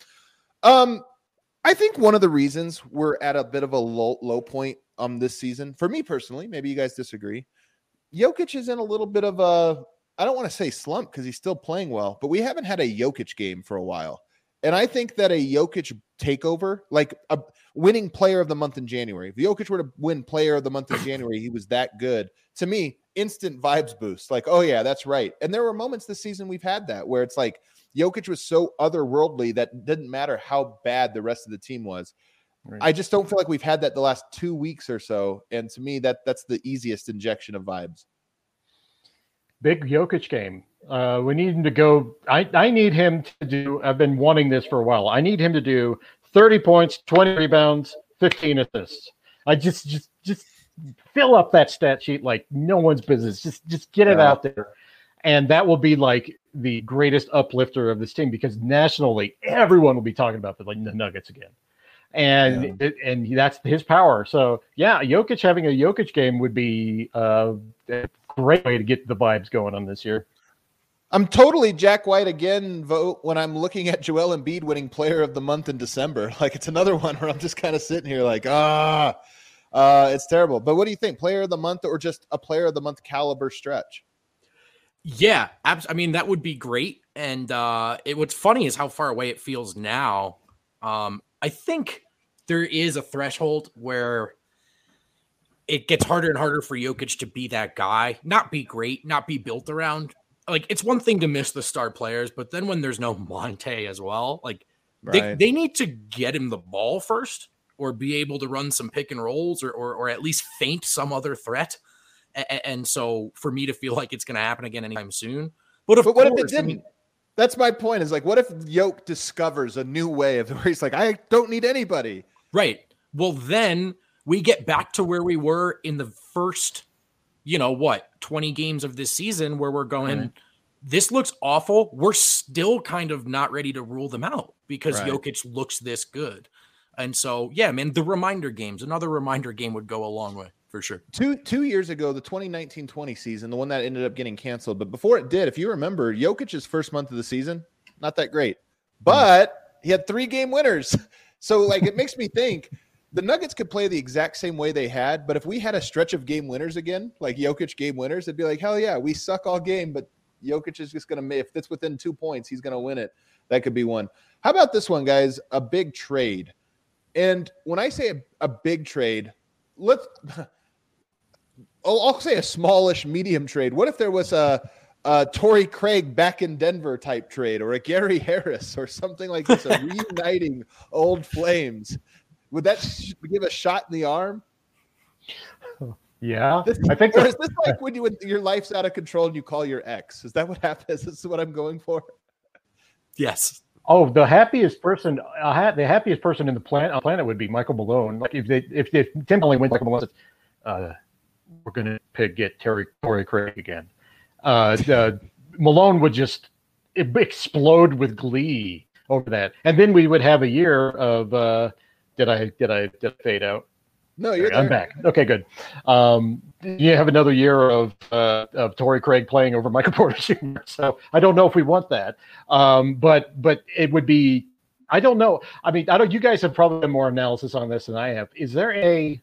Um, I think one of the reasons we're at a bit of a low, low point um, this season, for me personally, maybe you guys disagree, Jokic is in a little bit of a, I don't want to say slump because he's still playing well, but we haven't had a Jokic game for a while. And I think that a Jokic takeover, like a winning player of the month in January, if Jokic were to win player of the month in January, he was that good. To me, instant vibes boost. Like, oh yeah, that's right. And there were moments this season we've had that where it's like Jokic was so otherworldly that didn't matter how bad the rest of the team was. Right. I just don't feel like we've had that the last two weeks or so. And to me, that that's the easiest injection of vibes. Big Jokic game. Uh, we need him to go. I, I need him to do. I've been wanting this for a while. I need him to do thirty points, twenty rebounds, fifteen assists. I just, just, just fill up that stat sheet like no one's business. Just, just get it yeah. out there, and that will be like the greatest uplifter of this team because nationally, everyone will be talking about the like the Nuggets again, and yeah. it, and that's his power. So yeah, Jokic having a Jokic game would be uh, a great way to get the vibes going on this year. I'm totally Jack White again vote when I'm looking at Joel Embiid winning player of the month in December. Like it's another one where I'm just kind of sitting here like, ah, uh, it's terrible. But what do you think? Player of the month or just a player of the month caliber stretch? Yeah, abs- I mean, that would be great. And uh, it, what's funny is how far away it feels now. Um, I think there is a threshold where it gets harder and harder for Jokic to be that guy, not be great, not be built around. Like, it's one thing to miss the star players, but then when there's no Monte as well, like right. they, they need to get him the ball first or be able to run some pick and rolls or or, or at least feint some other threat. And, and so for me to feel like it's going to happen again anytime soon. But, of but what course, if it didn't? I mean, that's my point is like, what if Jokic discovers a new way of where he's like, I don't need anybody. Right. Well, then we get back to where we were in the first you know what, twenty games of this season where we're going, right. This looks awful. We're still kind of not ready to rule them out because right. Jokic looks this good. And so, yeah, man, the reminder games, another reminder game would go a long way for sure. Two two years ago, the twenty nineteen twenty season, the one that ended up getting canceled. But before it did, if you remember, Jokic's first month of the season, not that great. But mm. he had three game winners. So, like, it makes me think the Nuggets could play the exact same way they had. But if we had a stretch of game winners again, like Jokic game winners, it'd be like, hell yeah, we suck all game. But Jokic is just going to, if it's within two points, he's going to win it. That could be one. How about this one, guys? A big trade. And when I say a, a big trade, let's I'll, I'll say a smallish medium trade. What if there was a, a Torrey Craig back in Denver type trade, or a Gary Harris or something like this, a reuniting old flames? Would that sh- give a shot in the arm? Yeah, this, I think. Or is this like when you when your life's out of control and you call your ex? Is that what happens? Is this what I'm going for? Yes. Oh, the happiest person, uh, the happiest person in the planet, uh, planet would be Michael Malone. Like if they, if, if Tim only wins Michael Malone, uh, we're going to get Terry Torrey Craig again. Uh, the, Malone would just explode with glee over that, and then we would have a year of. Uh, did I did I did I fade out? No, you're. I'm back. Okay, good. Um, you have another year of uh, of Torrey Craig playing over Michael Porter Junior So I don't know if we want that, um, but but it would be. I don't know. I mean, I don't. You guys have probably done more analysis on this than I have. Is there a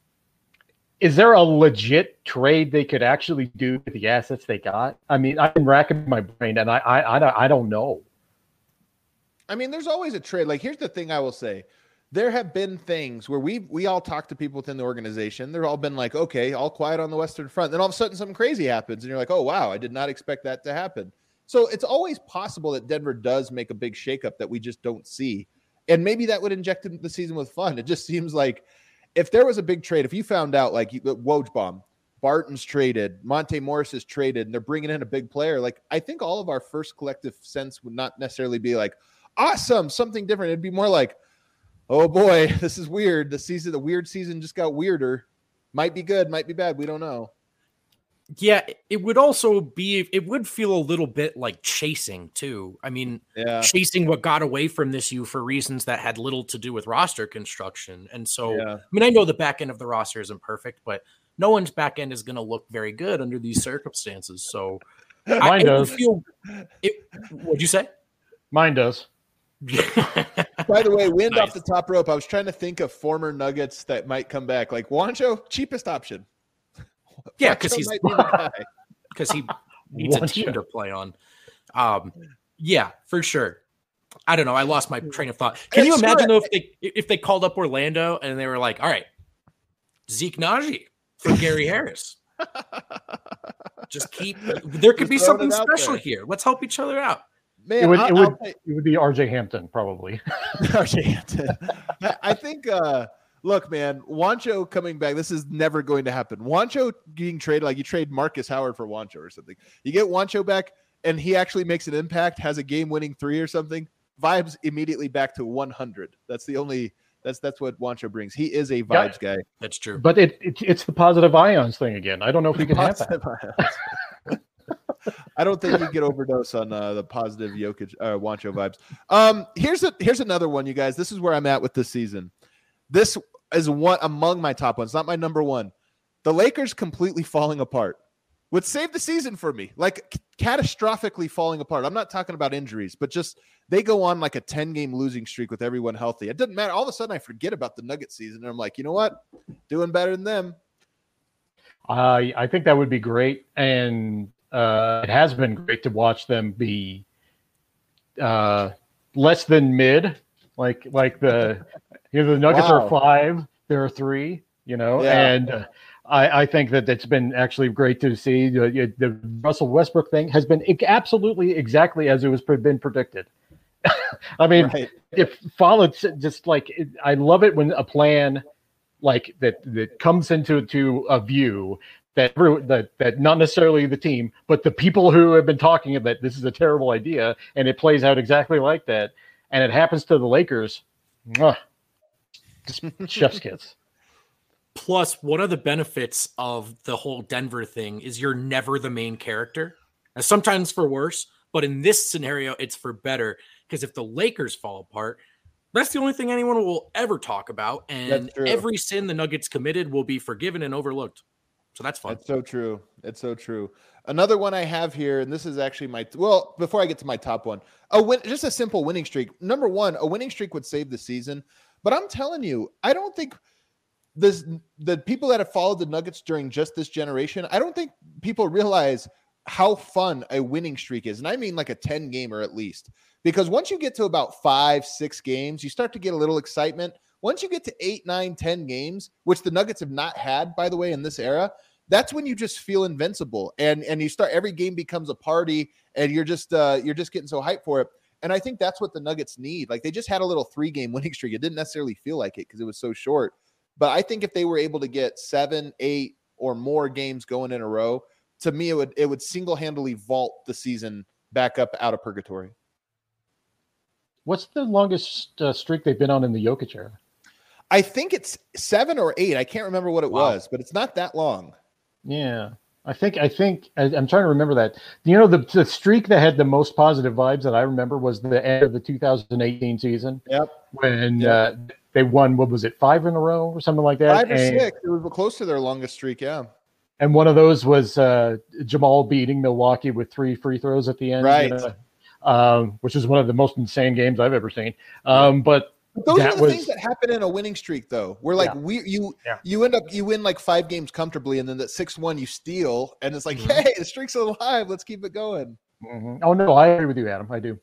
is there a legit trade they could actually do with the assets they got? I mean, I've been racking my brain, and I I I don't, I don't know. I mean, there's always a trade. Like, here's the thing I will say. There have been things where we we all talk to people within the organization. They've all been like, okay, all quiet on the Western Front. Then all of a sudden something crazy happens, and you're like, oh, wow, I did not expect that to happen. So it's always possible that Denver does make a big shakeup that we just don't see. And maybe that would inject the season with fun. It just seems like if there was a big trade, if you found out like Wojbomb, Barton's traded, Monte Morris is traded, and they're bringing in a big player, like I think all of our first collective sense would not necessarily be like, awesome, something different. It'd be more like, oh boy, this is weird. The season, the weird season just got weirder. Might be good, might be bad. We don't know. Yeah, it would also be, it would feel a little bit like chasing too. I mean, yeah. chasing what got away from this U for reasons that had little to do with roster construction. And so, yeah. I mean, I know the back end of the roster isn't perfect, but no one's back end is going to look very good under these circumstances. So mine I, does. I feel it, what'd you say? Mine does. By the way, wind nice. Off the top rope. I was trying to think of former Nuggets that might come back. Like Juancho, cheapest option. Yeah, because he's because he needs a team to play on. Um, yeah, for sure. I don't know. I lost my train of thought. Can it's you imagine true. though if they if they called up Orlando and they were like, "All right, Zeke Naji for Gary Harris." Just keep. There could Just be something special there. here. Let's help each other out. Man, it would, it, would, it would be R J Hampton, probably. R J Hampton. I think, uh, look, man, Juancho coming back, this is never going to happen. Juancho getting traded, like you trade Marcus Howard for Juancho or something. You get Juancho back, and he actually makes an impact, has a game-winning three or something, vibes immediately back to one hundred. That's the only – that's that's what Juancho brings. He is a vibes yeah, guy. That's true. But it, it it's the positive ions thing again. I don't know if we can have that. I don't think you get overdose on uh, the positive Jokic, uh, Juancho vibes. Um, here's a here's another one, you guys. This is where I'm at with this season. This is one among my top ones, not my number one. The Lakers completely falling apart would save the season for me, like c- catastrophically falling apart. I'm not talking about injuries, but just they go on like a ten-game losing streak with everyone healthy. It doesn't matter. All of a sudden, I forget about the Nuggets season, and I'm like, you know what? Doing better than them. Uh, I think that would be great, and Uh, it has been great to watch them be uh, less than mid, like like the you know the Nuggets wow. are five, there are three, you know, yeah. and uh, I, I think that it's been actually great to see the, the Russell Westbrook thing has been absolutely exactly as it was been predicted. I mean, right. if followed just like it, I love it when a plan like that that comes into to a view. That, that that not necessarily the team, but the people who have been talking about this is a terrible idea, and it plays out exactly like that, and it happens to the Lakers. Mwah, just chef's kiss. Plus, one of the benefits of the whole Denver thing is you're never the main character. And sometimes for worse, but in this scenario, it's for better. Because if the Lakers fall apart, that's the only thing anyone will ever talk about, and every sin the Nuggets committed will be forgiven and overlooked. So that's fun. That's so true. It's so true. Another one I have here, and this is actually my well. Before I get to my top one, a win, just a simple winning streak. Number one, a winning streak would save the season. But I'm telling you, I don't think this the people that have followed the Nuggets during just this generation. I don't think people realize how fun a winning streak is, and I mean like a ten gamer at least. Because once you get to about five, six games, you start to get a little excitement. Once you get to eight, nine, ten games, which the Nuggets have not had, by the way, in this era, that's when you just feel invincible, and and you start every game becomes a party, and you're just uh, you're just getting so hyped for it. And I think that's what the Nuggets need. Like they just had a little three game winning streak. It didn't necessarily feel like it because it was so short. But I think if they were able to get seven, eight, or more games going in a row, to me it would it would single handedly vault the season back up out of purgatory. What's the longest uh, streak they've been on in the Jokic era? I think it's seven or eight. I can't remember what it wow. was, but it's not that long. Yeah. I think I think I, I'm trying to remember that. You know, the, the streak that had the most positive vibes that I remember was the end of the two thousand eighteen season. Yep. When yep. Uh, they won, what was it, five in a row or something like that? Five or and, six. It was close to their longest streak. Yeah. And one of those was uh, Jamal beating Milwaukee with three free throws at the end, right? You know, um, which is one of the most insane games I've ever seen. Um, but Those that are the was, things that happen in a winning streak, though. We're like, yeah. we you yeah. you end up you win like five games comfortably, and then that sixth one you steal, and it's like, mm-hmm. hey, the streak's alive. Let's keep it going. Mm-hmm. Oh no, I agree with you, Adam. I do.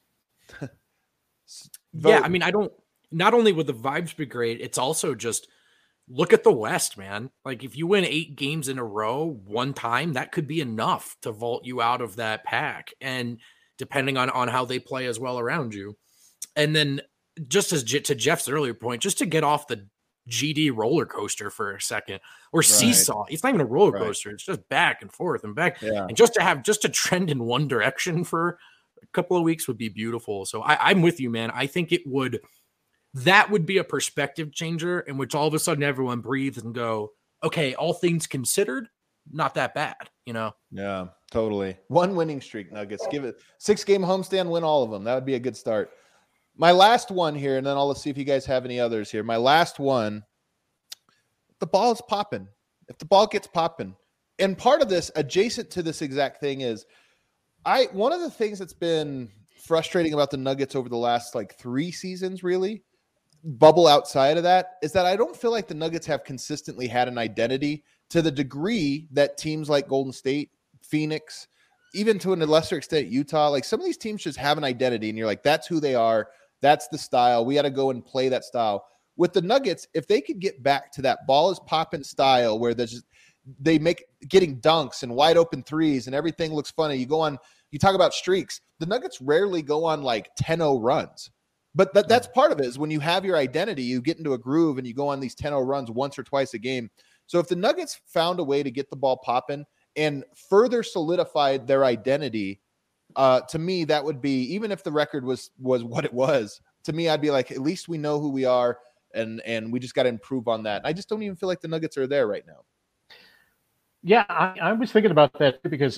Yeah, I mean, I don't. Not only would the vibes be great, it's also just look at the West, man. Like if you win eight games in a row one time, that could be enough to vault you out of that pack, and depending on on how they play as well around you, and then. Just as to Jeff's earlier point, just to get off the G D roller coaster for a second, or right. seesaw. It's not even a roller coaster. Right. It's just back and forth and back. Yeah. And just to have just to trend in one direction for a couple of weeks would be beautiful. So I, I'm with you, man. I think it would, that would be a perspective changer in which all of a sudden everyone breathes and go, okay, all things considered, not that bad, you know? Yeah, totally. One winning streak, Nuggets. Give it six game homestand, win all of them. That would be a good start. My last one here, and then I'll see if you guys have any others here. My last one, the ball is popping. If the ball gets popping, and part of this, adjacent to this exact thing, is I one of the things that's been frustrating about the Nuggets over the last like three seasons, really, bubble outside of that, is that I don't feel like the Nuggets have consistently had an identity to the degree that teams like Golden State, Phoenix, even to a lesser extent Utah, like some of these teams just have an identity, and you're like, that's who they are. That's the style. We got to go and play that style. With the Nuggets, if they could get back to that ball is popping style where there's just, they make getting dunks and wide open threes and everything looks funny. You go on, you talk about streaks. The Nuggets rarely go on like ten oh runs. But that, that's part of it is when you have your identity, you get into a groove and you go on these ten oh runs once or twice a game. So if the Nuggets found a way to get the ball popping and further solidified their identity, Uh, to me, that would be, even if the record was was what it was, to me, I'd be like, at least we know who we are, and and we just got to improve on that. I just don't even feel like the Nuggets are there right now. Yeah, I, I was thinking about that too, because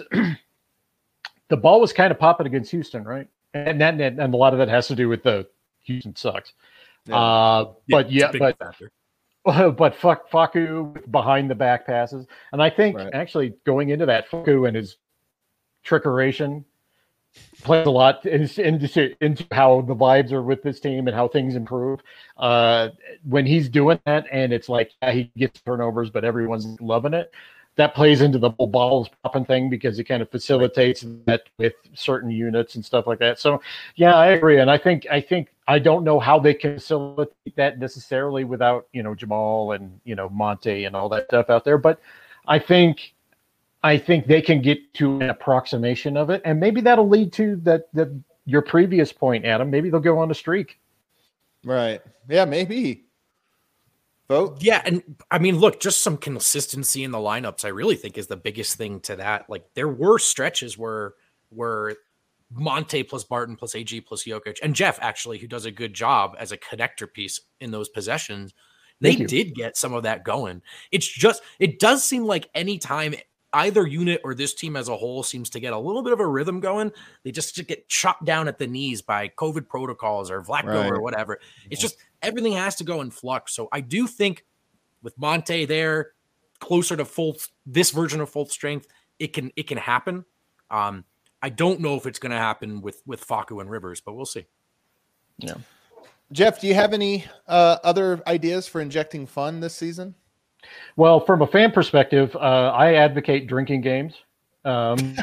the ball was kind of popping against Houston, right? And that and a lot of that has to do with the Houston sucks. Yeah. Uh, but yeah, yeah but factor. But fuck Facu behind the back passes, and I think right. actually going into that, Facu and his trickeration plays a lot into, into how the vibes are with this team and how things improve. Uh, when he's doing that, and it's like yeah, he gets turnovers, but everyone's loving it. That plays into the whole balls popping thing because it kind of facilitates that with certain units and stuff like that. So, yeah, I agree, and I think I think I don't know how they can facilitate that necessarily without you know Jamal and you know Monte and all that stuff out there, but I think. I think they can get to an approximation of it, and maybe that'll lead to that. That your previous point, Adam. Maybe they'll go on a streak. Right? Yeah, maybe. Vote. Yeah, and I mean, look, just some consistency in the lineups. I really think is the biggest thing to that. Like there were stretches where where Monte plus Barton plus A G plus Jokic and Jeff actually, who does a good job as a connector piece in those possessions. They did get some of that going. It's just it does seem like any time. Either unit or this team as a whole seems to get a little bit of a rhythm going. They just get chopped down at the knees by COVID protocols or Vlatko right. or whatever. It's just everything has to go in flux. So I do think with Monte there, closer to full this version of full strength, it can it can happen. Um, I don't know if it's going to happen with with Facu and Rivers, but we'll see. Yeah, Jeff, do you have any uh, other ideas for injecting fun this season? Well, from a fan perspective, uh, I advocate drinking games. Um,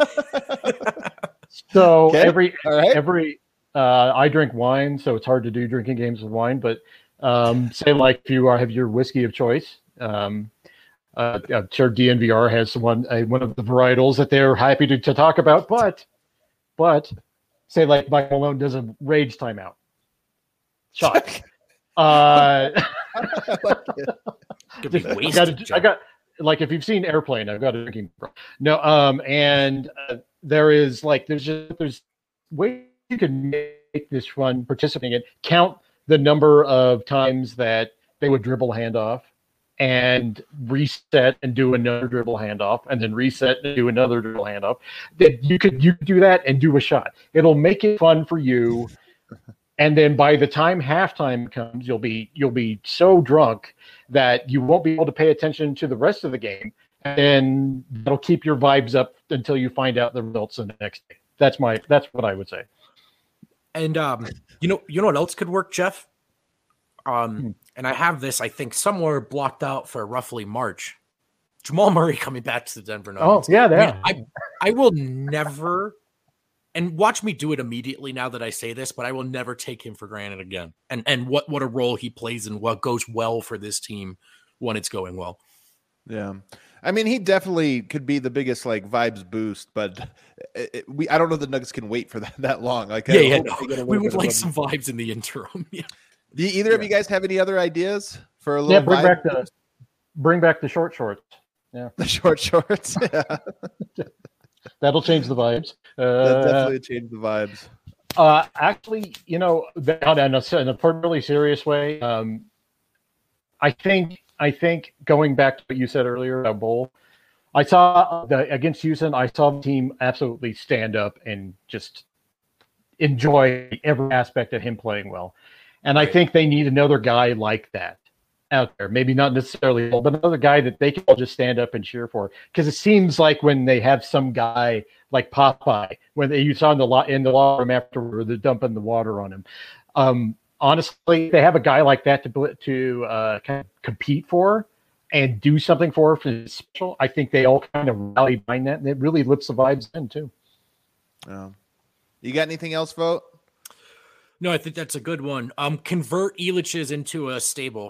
so okay. every right. every uh, I drink wine, so it's hard to do drinking games with wine. But um, say like if you are have your whiskey of choice, um, uh, I'm sure D N V R has one uh, one of the varietals that they're happy to, to talk about. But but say like Mike Malone does a rage timeout shot. uh, I got, I got like if you've seen Airplane, I've got a drinking no um and uh, there is like there's just there's ways you can make this fun participating in count the number of times that they would dribble a handoff and reset and do another dribble handoff, and then reset and do another dribble handoff. That you could you could do that and do a shot. It'll make it fun for you. And then by the time halftime comes, you'll be you'll be so drunk that you won't be able to pay attention to the rest of the game, and that'll keep your vibes up until you find out the results the next day. That's my that's what I would say. And um, you know, you know what else could work, Jeff? Um, hmm. And I have this, I think, somewhere blocked out for roughly March. Jamal Murray coming back to the Denver Nuggets. Oh yeah, yeah. I, mean, I I will never. And watch me do it immediately now that I say this, but I will never take him for granted again. And and what, what a role he plays and what goes well for this team when it's going well. Yeah. I mean, he definitely could be the biggest like vibes boost, but it, it, we I don't know the Nuggets can wait for that, that long. Like, yeah, yeah, no. We would like some vibes in the interim. Yeah. Do you, either yeah. of you guys have any other ideas for a little? Yeah, bring back the bring back the short shorts. Yeah, the short shorts. Yeah. That'll change the vibes. Uh, that definitely change the vibes. Uh, actually, you know, on a, in a really serious way, um, I think I think going back to what you said earlier about Bull, I saw the, against Houston, I saw the team absolutely stand up and just enjoy every aspect of him playing well. And right. I think they need another guy like that out there. Maybe not necessarily, but another guy that they can all just stand up and cheer for. Because it seems like when they have some guy like Popeye, when they, you saw in the lo- in the locker room afterward, they're dumping the water on him. Um, honestly, they have a guy like that to to uh, kind of compete for and do something for for the special. I think they all kind of rally behind that, and it really lifts the vibes in too. Um, you got anything else, Vogt? No, I think that's a good one. Um, convert Elitch's into a stable.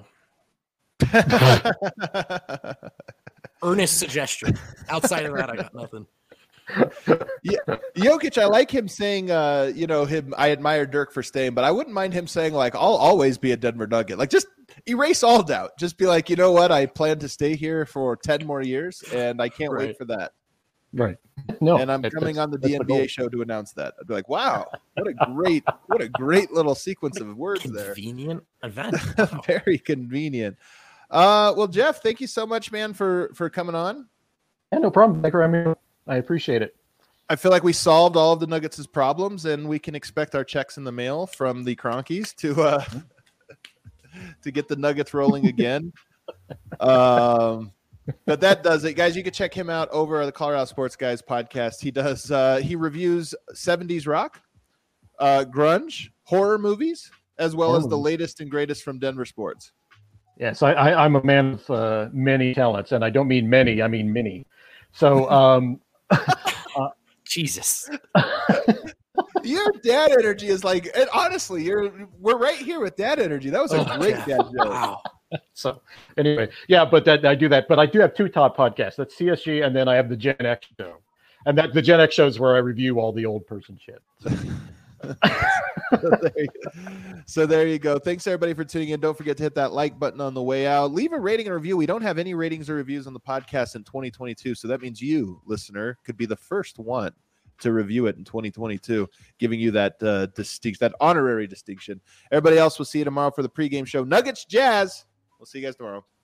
Earnest suggestion. Outside of that, I got nothing. Yeah, Jokic, I like him saying, uh, you know, him. I admire Dirk for staying, but I wouldn't mind him saying, like, I'll always be a Denver Nugget. Like, just erase all doubt. Just be like, you know what? I plan to stay here for ten more years, and I can't right. wait for that. Right. No, and I'm coming on the D N B A show to announce that. I'd be like, wow, what a great, what a great little sequence of words there. Convenient event. Wow. Very convenient. Uh, well, Jeff, thank you so much, man, for for coming on. Yeah, no problem. Thank you for having me. I appreciate it. I feel like we solved all of the Nuggets' problems, and we can expect our checks in the mail from the Cronkies to uh, to get the Nuggets rolling again. um, but that does it, guys. You can check him out over the Colorado Sports Guys podcast. He does uh, he reviews seventies rock, uh, grunge, horror movies, as well horror as the movies. latest and greatest from Denver sports. Yes, I, I, I'm a man of uh, many talents, and I don't mean many, I mean many. So, um, uh, Jesus, your dad energy is like, and honestly, you're we're right here with dad energy. That was a oh, great yeah. dad joke. Wow. So anyway, yeah, but that I do that. But I do have two top podcasts. That's C S G, and then I have the Gen X show, and that the Gen X show is where I review all the old person shit. So. so, there you, so there you go. Thanks everybody for tuning in. Don't forget to hit that like button on the way out. Leave a rating and review. We don't have any ratings or reviews on the podcast in twenty twenty-two, so that means you, listener, could be the first one to review it in twenty twenty-two, giving you that uh, distinction, that honorary distinction. Everybody else, we'll see you tomorrow for the pregame show. Nuggets Jazz. We'll see you guys tomorrow.